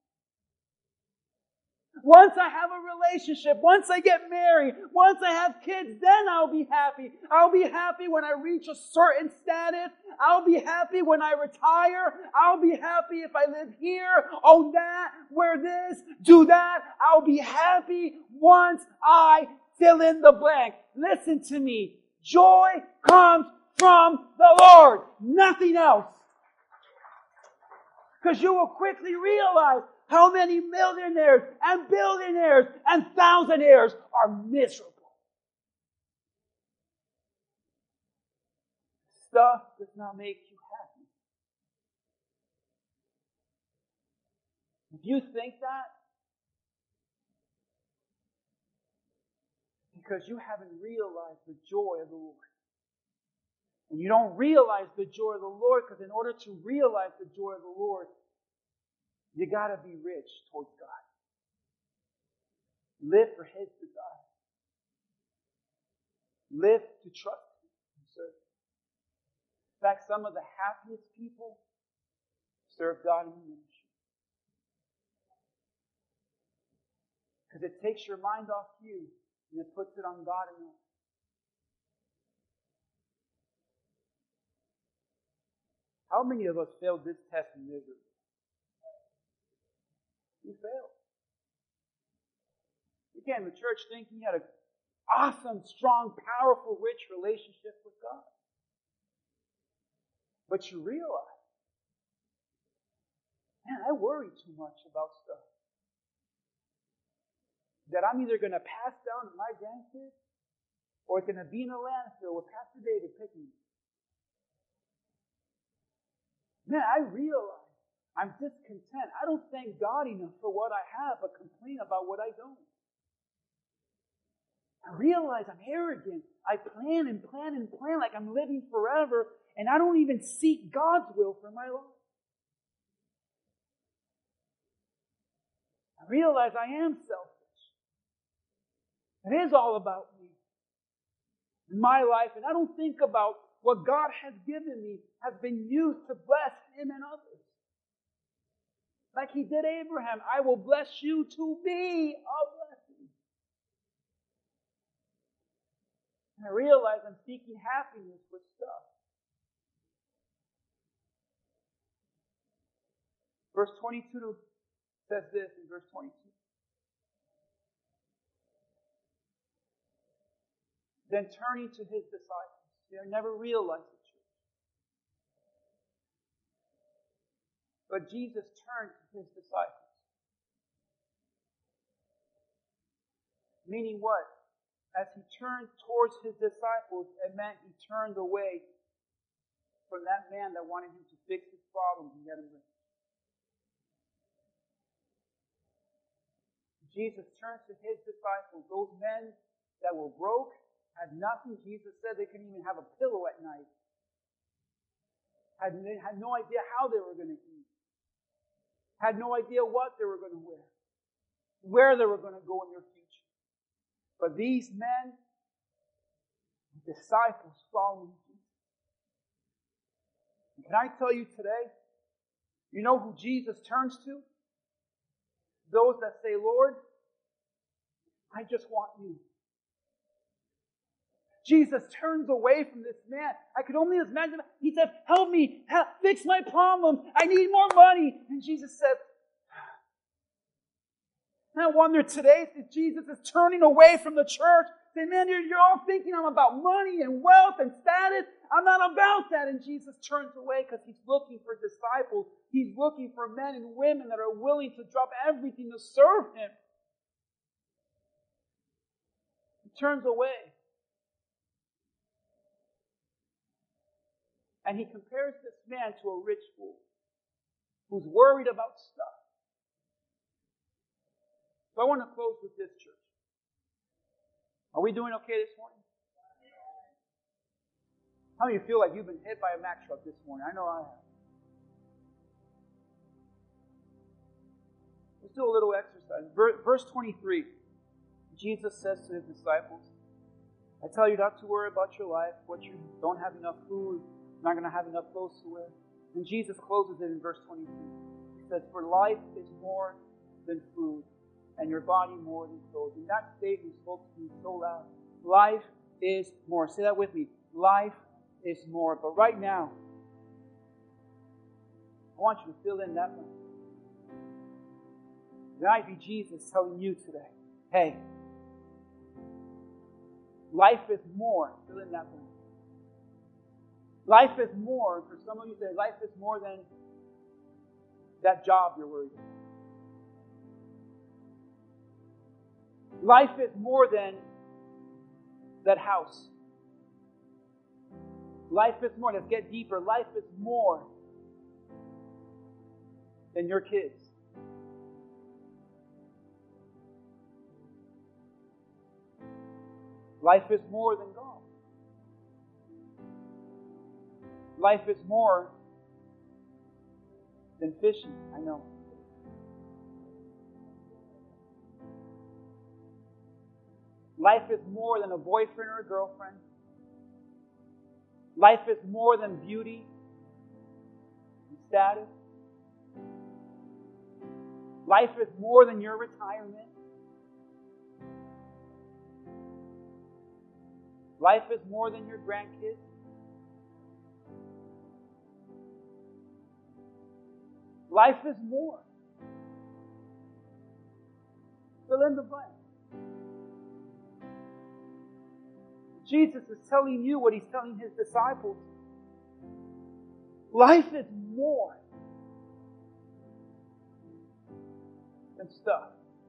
Speaker 1: Once I have a relationship, once I get married, once I have kids, then I'll be happy. I'll be happy when I reach a certain status. I'll be happy when I retire. I'll be happy if I live here, own that, wear this, do that. I'll be happy once I fill in the blank. Listen to me. Joy comes from the Lord, nothing else. Because you will quickly realize how many millionaires and billionaires and thousandaires are miserable. Stuff does not make you happy. If you think that, because you haven't realized the joy of the Lord. And you don't realize the joy of the Lord because in order to realize the joy of the Lord, you got to be rich towards God. Live for His desire. Live to trust Him and serve Him. In fact, some of the happiest people serve God in the ministry. Because it takes your mind off you and it puts it on God alone. How many of us failed this test miserably? You failed. You came to church thinking you had an awesome, strong, powerful, rich relationship with God. But you realize, man, I worry too much about stuff. That I'm either going to pass down to my grandkids or it's going to be in a landfill with Pastor David picking me. Man, I realize I'm discontent. I don't thank God enough for what I have, but complain about what I don't. I realize I'm arrogant. I plan and plan and plan like I'm living forever, and I don't even seek God's will for my life. I realize I am selfish. It is all about me in my life, and I don't think about what God has given me has been used to bless Him and others. Like He did Abraham, I will bless you to be a blessing. And I realize I'm seeking happiness with stuff. Verse 22 says this in verse 22. Then turning to His disciples, they never realized it. But Jesus turned to His disciples. Meaning what? As He turned towards His disciples, it meant He turned away from that man that wanted Him to fix his problems and get him rich. Jesus turned to His disciples, those men that were broke, had nothing. Jesus said they couldn't even have a pillow at night. Had no idea how they were going to eat. Had no idea what they were going to wear, where they were going to go in their future. But these men, disciples following Jesus. And can I tell you today, you know who Jesus turns to? Those that say, Lord, I just want you. Jesus turns away from this man. I could only imagine. He said, help me, fix my problem. I need more money. And Jesus said, and I wonder today if Jesus is turning away from the church. Saying, man, you're all thinking I'm about money and wealth and status. I'm not about that. And Jesus turns away because He's looking for disciples. He's looking for men and women that are willing to drop everything to serve Him. He turns away. And He compares this man to a rich fool who's worried about stuff. So I want to close with this, church. Are we doing okay this morning? How many of you feel like you've been hit by a Mack truck this morning? I know I have. Let's do a little exercise. Verse 23. Jesus says to his disciples, I tell you not to worry about your life, what you don't have enough food, not going to have enough clothes to wear. And Jesus closes it in verse 23. He says, for life is more than food, and your body more than clothes. And that statement spoke to me so loud. Life is more. Say that with me. Life is more. But right now, I want you to fill in that one. It might be Jesus telling you today, hey, life is more. Fill in that one. Life is more. For some of you, say life is more than that job you're worried about. Life is more than that house. Life is more. Let's get deeper. Life is more than your kids. Life is more than golf. Life is more than fishing. I know. Life is more than a boyfriend or a girlfriend. Life is more than beauty and status. Life is more than your retirement. Life is more than your grandkids. Life is more. Fill in the blank. Jesus is telling you what He's telling His disciples. Life is more than stuff.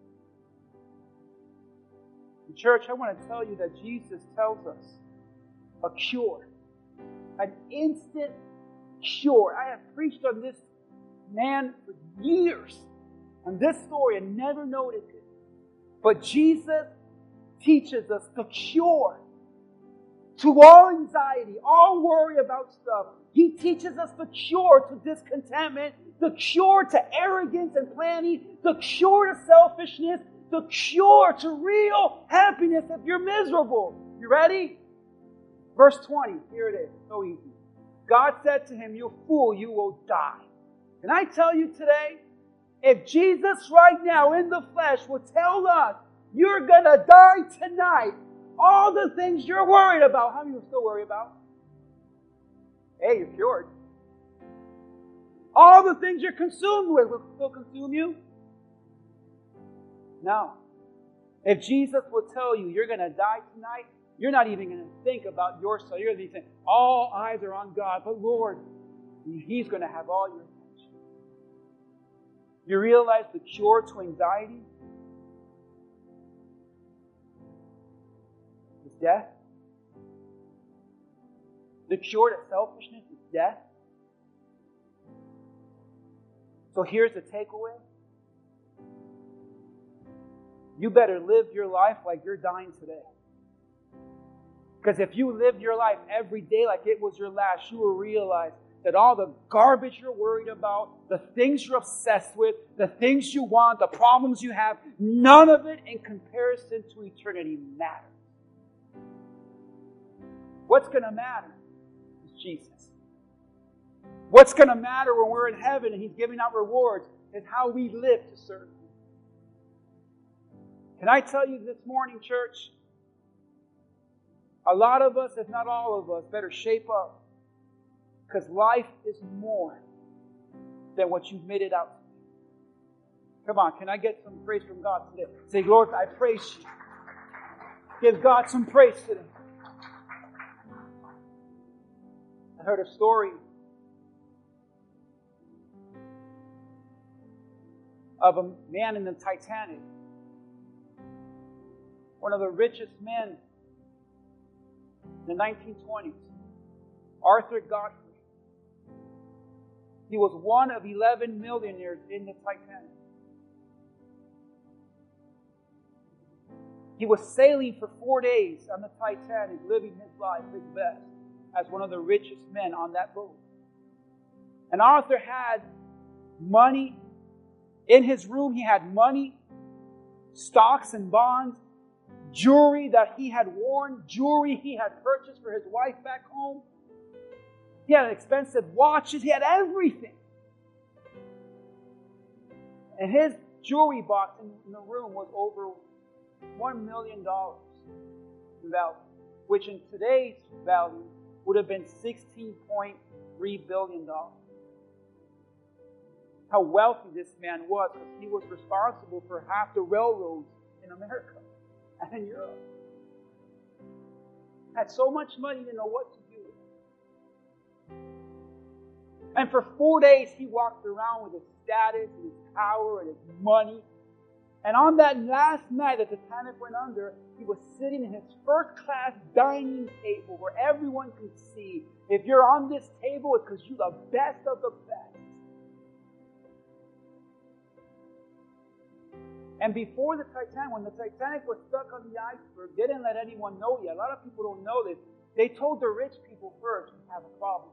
Speaker 1: In church, I want to tell you that Jesus tells us a cure. An instant cure. I have preached on this man for years on this story and never noticed it. But Jesus teaches us the cure to all anxiety, all worry about stuff. He teaches us the cure to discontentment, the cure to arrogance and planning, the cure to selfishness, the cure to real happiness if you're miserable. You ready? Verse 20. Here it is. So easy. God said to him, you fool, you will die. Can I tell you today, if Jesus right now in the flesh would tell us, you're going to die tonight, all the things you're worried about, how many you still worry about? Hey, you're cured. All the things you're consumed with will still consume you? No. If Jesus would tell you you're going to die tonight, you're not even going to think about yourself. You're going to be saying, all eyes are on God. But Lord, He's going to have all your attention. You realize the cure to anxiety is death? The cure to selfishness is death? So here's the takeaway. You better live your life like you're dying today. Because if you live your life every day like it was your last, you will realize that all the garbage you're worried about, the things you're obsessed with, the things you want, the problems you have, none of it in comparison to eternity matters. What's going to matter is Jesus. What's going to matter when we're in heaven and He's giving out rewards is how we live to serve Him. Can I tell you this morning, church? A lot of us, if not all of us, better shape up. Because life is more than what you've made it out to be. Come on, can I get some praise from God today? Say, Lord, I praise you. Give God some praise today. I heard a story of a man in the Titanic. One of the richest men in the 1920s, Arthur Godfrey. He was one of 11 millionaires in the Titanic. He was sailing for 4 days on the Titanic, living his life, his best. as one of the richest men on that boat. And Arthur had money. In his room, he had money, stocks and bonds, jewelry that he had worn, jewelry he had purchased for his wife back home. He had expensive watches. He had everything. And his jewelry box in the room was over $1 million in value, which in today's value would have been $16.3 billion. How wealthy this man was, because he was responsible for half the railroads in America and in Europe. Had so much money, he didn't know what to do with it. And for 4 days, he walked around with his status and his power and his money. And on that last night that the Titanic went under, he was sitting in his first-class dining table where everyone could see. If you're on this table, it's because you're the best of the best. And before the Titanic, when the Titanic was stuck on the iceberg, they didn't let anyone know yet. A lot of people don't know this. They told the rich people first, we have a problem.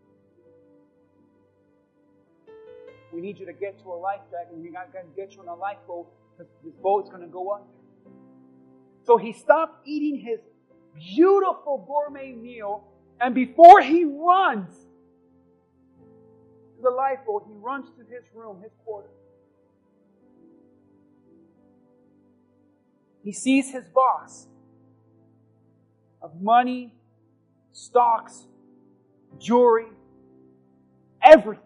Speaker 1: We need you to get to a life jacket, and we're not going to get you on a lifeboat because this boat's going to go under. So he stopped eating his beautiful gourmet meal, and before he runs to the lifeboat, he runs to his room, his quarters. He sees his box of money, stocks, jewelry, everything.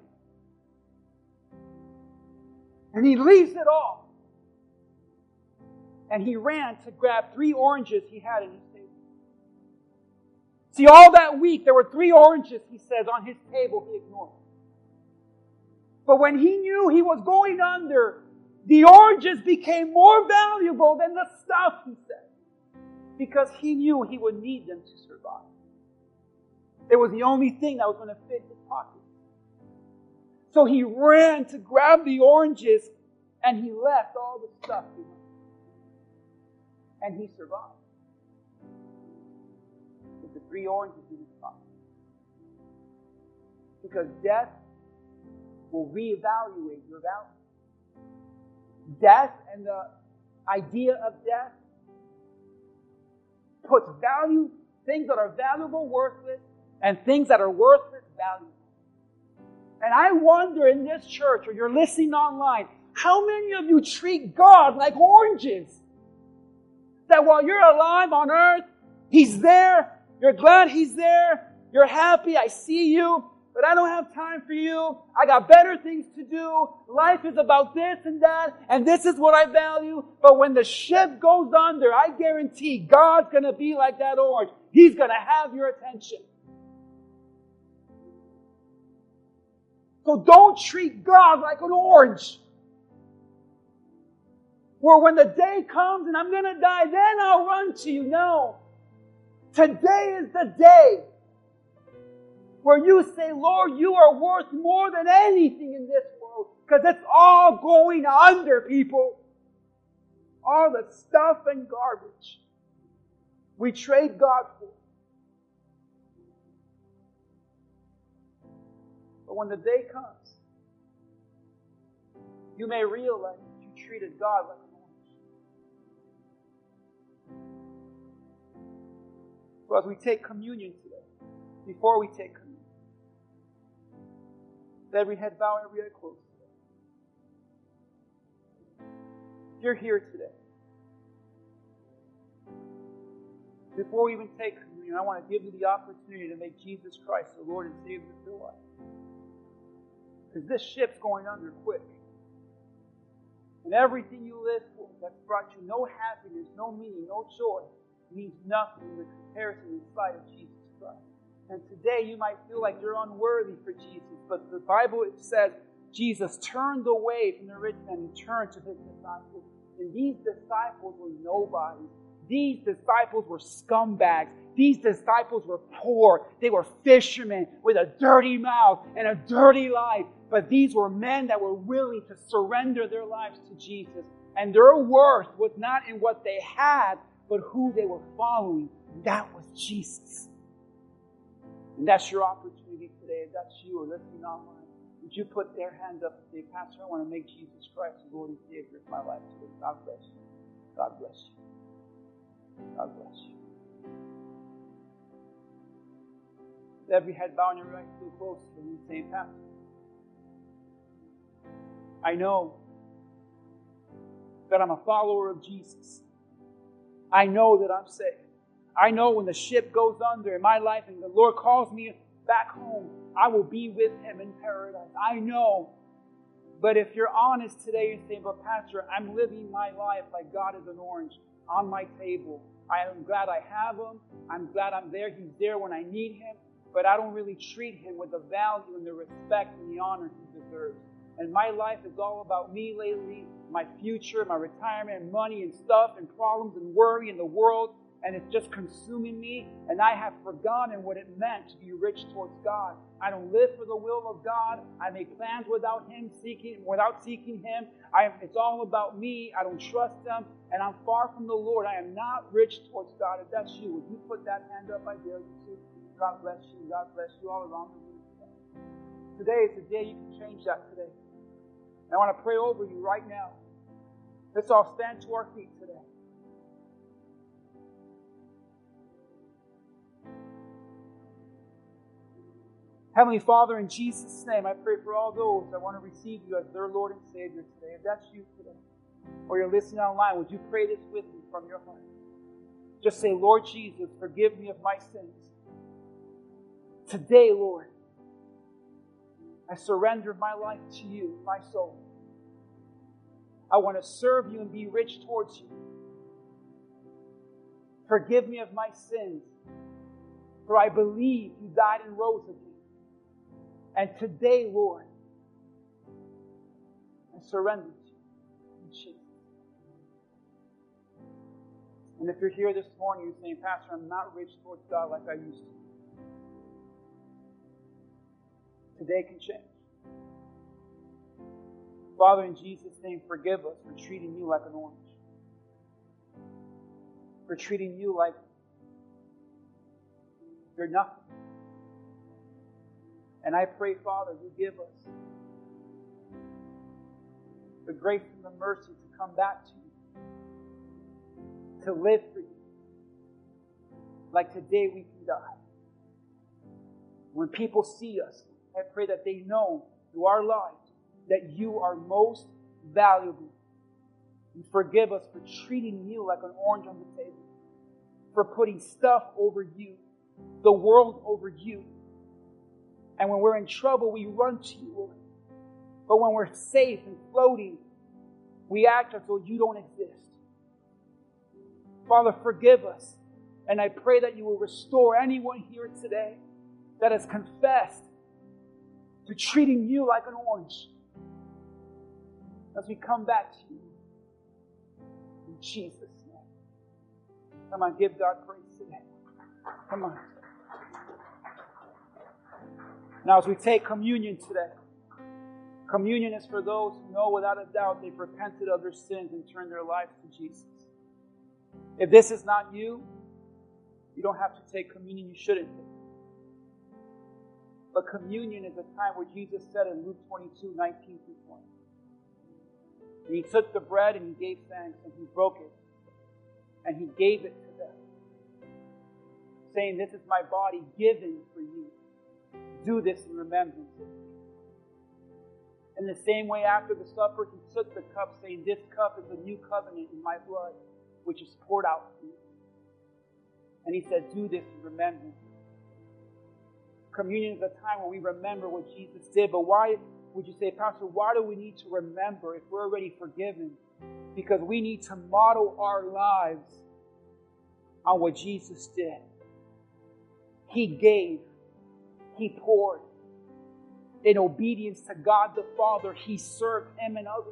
Speaker 1: And he leaves it all. And he ran to grab 3 oranges he had in his table. See, all that week, there were 3 oranges, he says, on his table he ignored. But when he knew he was going under, the oranges became more valuable than the stuff, he said. Because he knew he would need them to survive. It was the only thing that was going to fit his pocket. So he ran to grab the oranges, and he left all the stuff behind. And he survived. With the 3 oranges in his pocket. Because death will reevaluate your value. Death and the idea of death puts value, things that are valuable, worthless, and things that are worthless, valuable. And I wonder in this church, or you're listening online, how many of you treat God like oranges? That while you're alive on earth, He's there, you're glad He's there, you're happy, I see you, but I don't have time for you. I got better things to do. Life is about this and that, and this is what I value. But when the ship goes under, I guarantee God's going to be like that orange. He's going to have your attention. So don't treat God like an orange. Where when the day comes and I'm going to die, then I'll run to you. No. Today is the day where you say, Lord, you are worth more than anything in this world. Because it's all going under, people. All the stuff and garbage we trade God for. But when the day comes, you may realize that you treated God like an orange. So as we take communion today, before we take communion, every head bowed, every eye closed. If you're here today, before we even take communion, I want to give you the opportunity to make Jesus Christ the Lord and Savior of your life. Because this ship's going under quick. And everything you live for that's brought you no happiness, no meaning, no joy, means nothing in comparison in sight of Jesus Christ. And today you might feel like you're unworthy for Jesus, but the Bible says Jesus turned away from the rich man and turned to his disciples. And these disciples were nobodies. These disciples were scumbags. These disciples were poor. They were fishermen with a dirty mouth and a dirty life. But these were men that were willing to surrender their lives to Jesus. And their worth was not in what they had, but who they were following. That was Jesus. And that's your opportunity today. If that's you or listening online, would you put their hand up and say, Pastor, I want to make Jesus Christ the Lord and Savior of my life today. God bless you. God bless you. God bless you. With every head bowed and every eye still closed to me, saying, Pastor, I know that I'm a follower of Jesus. I know that I'm saved. I know when the ship goes under in my life and the Lord calls me back home, I will be with Him in paradise. I know. But if you're honest today and say, but Pastor, I'm living my life like God is an orange on my table. I am glad I have Him. I'm glad I'm there. He's there when I need Him. But I don't really treat Him with the value and the respect and the honor He deserves. And my life is all about me lately, my future, my retirement, and money and stuff and problems and worry in the world. And it's just consuming me. And I have forgotten what it meant to be rich towards God. I don't live for the will of God. I make plans without seeking Him. It's all about me. I don't trust Him. And I'm far from the Lord. I am not rich towards God. If that's you, would you put that hand up? I dare you to. God bless you. God bless you all around the room. Today is the day you can change that today. And I want to pray over you right now. Let's all stand to our feet today. Heavenly Father, in Jesus' name, I pray for all those that want to receive you as their Lord and Savior today. If that's you today, or you're listening online, would you pray this with me from your heart? Just say, Lord Jesus, forgive me of my sins. Today, Lord, I surrender my life to you, my soul. I want to serve you and be rich towards you. Forgive me of my sins, for I believe you died and rose again. And today, Lord, I surrender to you in Jesus. And if you're here this morning, you're saying, Pastor, I'm not rich towards God like I used to. Today can change. Father, in Jesus' name, forgive us for treating you like an orange. For treating you like you're nothing. And I pray, Father, you give us the grace and the mercy to come back to you, to live for you. Like today we can die. When people see us, I pray that they know through our lives that you are most valuable. And forgive us for treating you like an orange on the table, for putting stuff over you, the world over you. And when we're in trouble, we run to you, Lord. But when we're safe and floating, we act as though you don't exist. Father, forgive us. And I pray that you will restore anyone here today that has confessed to treating you like an orange. As we come back to you. In Jesus' name. Come on, give God praise today. Come on. Now, as we take communion today, communion is for those who know without a doubt they've repented of their sins and turned their lives to Jesus. If this is not you, you don't have to take communion. You shouldn't take it. But communion is a time where Jesus said in Luke 22, 19 through 20. And He took the bread and He gave thanks and He broke it. And He gave it to them, saying, this is my body given for you. Do this in remembrance of me. In the same way, after the supper, He took the cup, saying, this cup is the new covenant in my blood, which is poured out for you. And He said, do this in remembrance. Communion is a time when we remember what Jesus did. But why would you say, Pastor, why do we need to remember if we're already forgiven? Because we need to model our lives on what Jesus did. He gave. He poured. In obedience to God the Father, He served Him and others.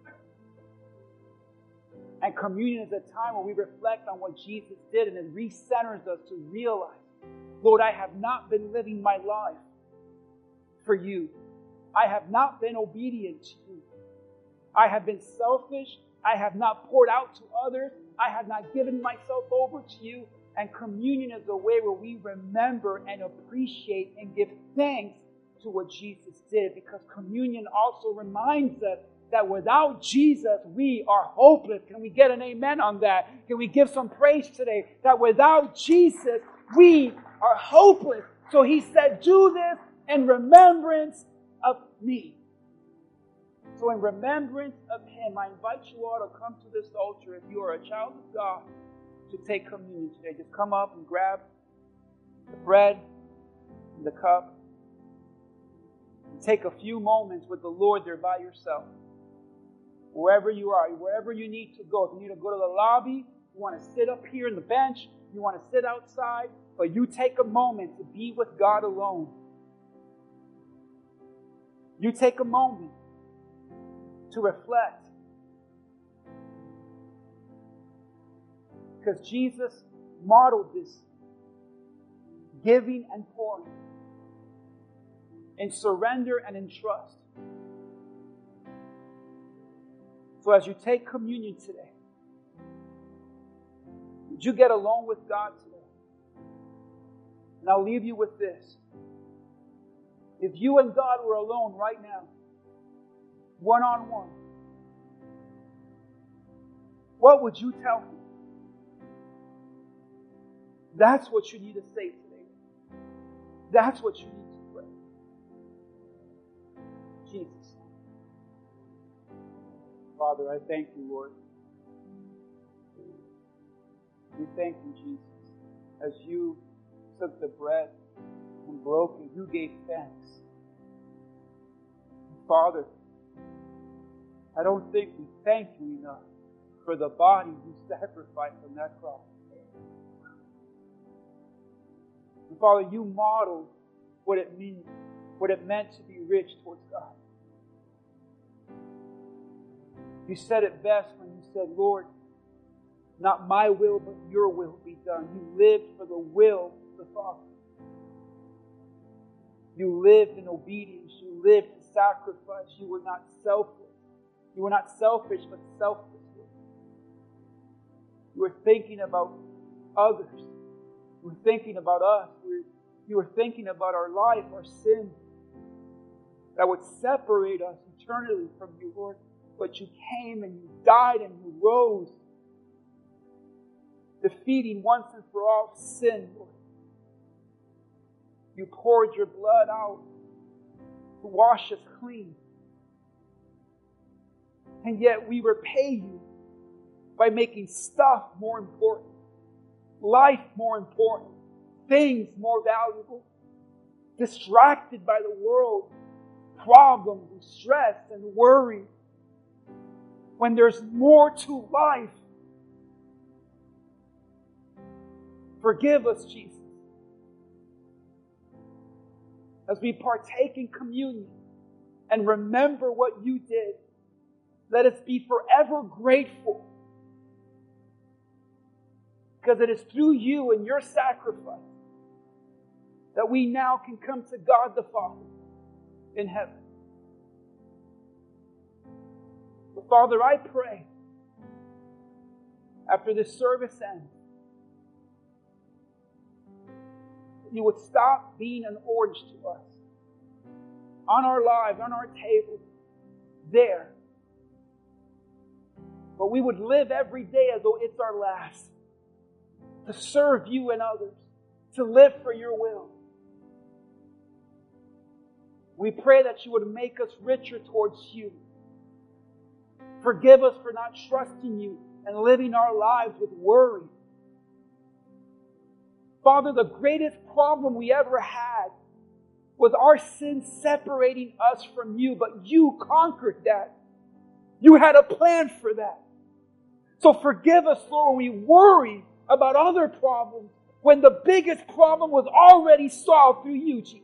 Speaker 1: And communion is a time when we reflect on what Jesus did, and it recenters us to realize, Lord, I have not been living my life for you. I have not been obedient to you. I have been selfish. I have not poured out to others. I have not given myself over to you. And communion is a way where we remember and appreciate and give thanks to what Jesus did. Because communion also reminds us that without Jesus, we are hopeless. Can we get an amen on that? Can we give some praise today? That without Jesus, we are hopeless. So He said, do this in remembrance of me. So in remembrance of Him, I invite you all to come to this altar if you are a child of God to take communion today. Just come up and grab the bread and the cup. And take a few moments with the Lord there by yourself. Wherever you are, wherever you need to go. If you need to go to the lobby, you want to sit up here in the bench, you want to sit outside, but you take a moment to be with God alone. You take a moment to reflect. Because Jesus modeled this giving and pouring in surrender and in trust. So as you take communion today, would you get alone with God today? And I'll leave you with this. If you and God were alone right now, one-on-one, what would you tell Him? That's what you need to say today. That's what you need to pray. Jesus. Father, I thank you, Lord. We thank you, Jesus. As you took the bread and broke it, you gave thanks. Father, I don't think we thank you enough for the body you sacrificed on that cross. And Father, you modeled what it meant to be rich towards God. You said it best when you said, Lord, not my will, but your will be done. You lived for the will of the Father. You lived in obedience. You lived to sacrifice. You were not selfless. You were not selfish, but selfless. You were thinking about others. You were thinking about us. You were thinking about our life, our sin, that would separate us eternally from you, Lord. But you came and you died and you rose, defeating once and for all sin, Lord. You poured your blood out to wash us clean. And yet we repay you by making stuff more important, life more important, things more valuable, distracted by the world, problems and stress and worry, when there's more to life. Forgive us, Jesus. As we partake in communion and remember what you did, let us be forever grateful. Because it is through you and your sacrifice that we now can come to God the Father in heaven. But Father, I pray after this service ends, you would stop being an orange to us on our lives, on our table, there. But we would live every day as though it's our last, to serve you and others, to live for your will. We pray that you would make us richer towards you. Forgive us for not trusting you and living our lives with worry. Father, the greatest problem we ever had was our sin separating us from you, but you conquered that. You had a plan for that. So forgive us, Lord, when we worry about other problems, when the biggest problem was already solved through you, Jesus.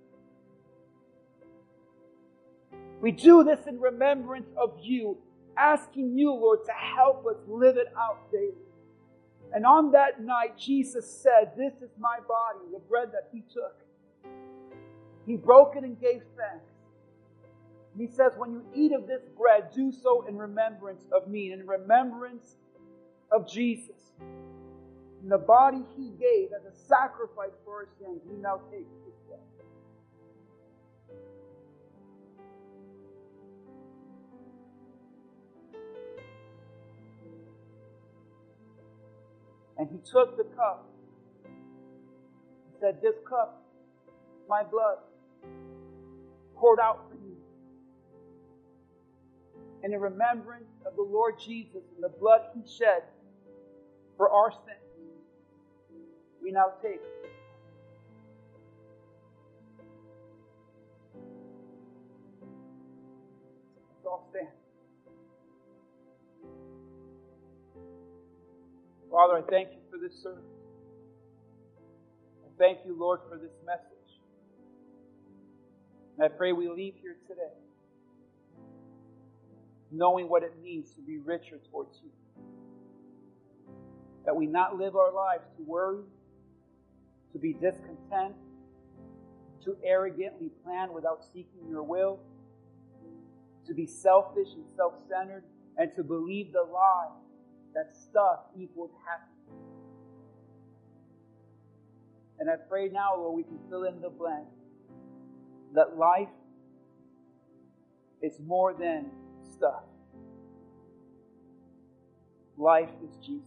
Speaker 1: We do this in remembrance of you, asking you, Lord, to help us live it out daily. And on that night, Jesus said, this is my body, the bread that He took. He broke it and gave thanks. And He says, when you eat of this bread, do so in remembrance of me, in remembrance of Jesus. And the body He gave as a sacrifice for our sins, we now take this day. And He took the cup and said, this cup, my blood, poured out for you. And in remembrance of the Lord Jesus and the blood He shed for our sins, we now take. Let's all stand. Father, I thank you for this service. I thank you, Lord, for this message. And I pray we leave here today knowing what it means to be richer towards you. That we not live our lives to worry, to be discontent, to arrogantly plan without seeking your will, to be selfish and self-centered, and to believe the lie that stuff equals happiness. And I pray now, Lord, we can fill in the blank. That life is more than stuff. Life is Jesus.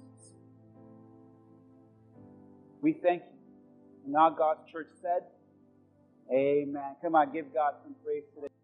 Speaker 1: We thank you. And now God's church said, amen. Come on, give God some praise today.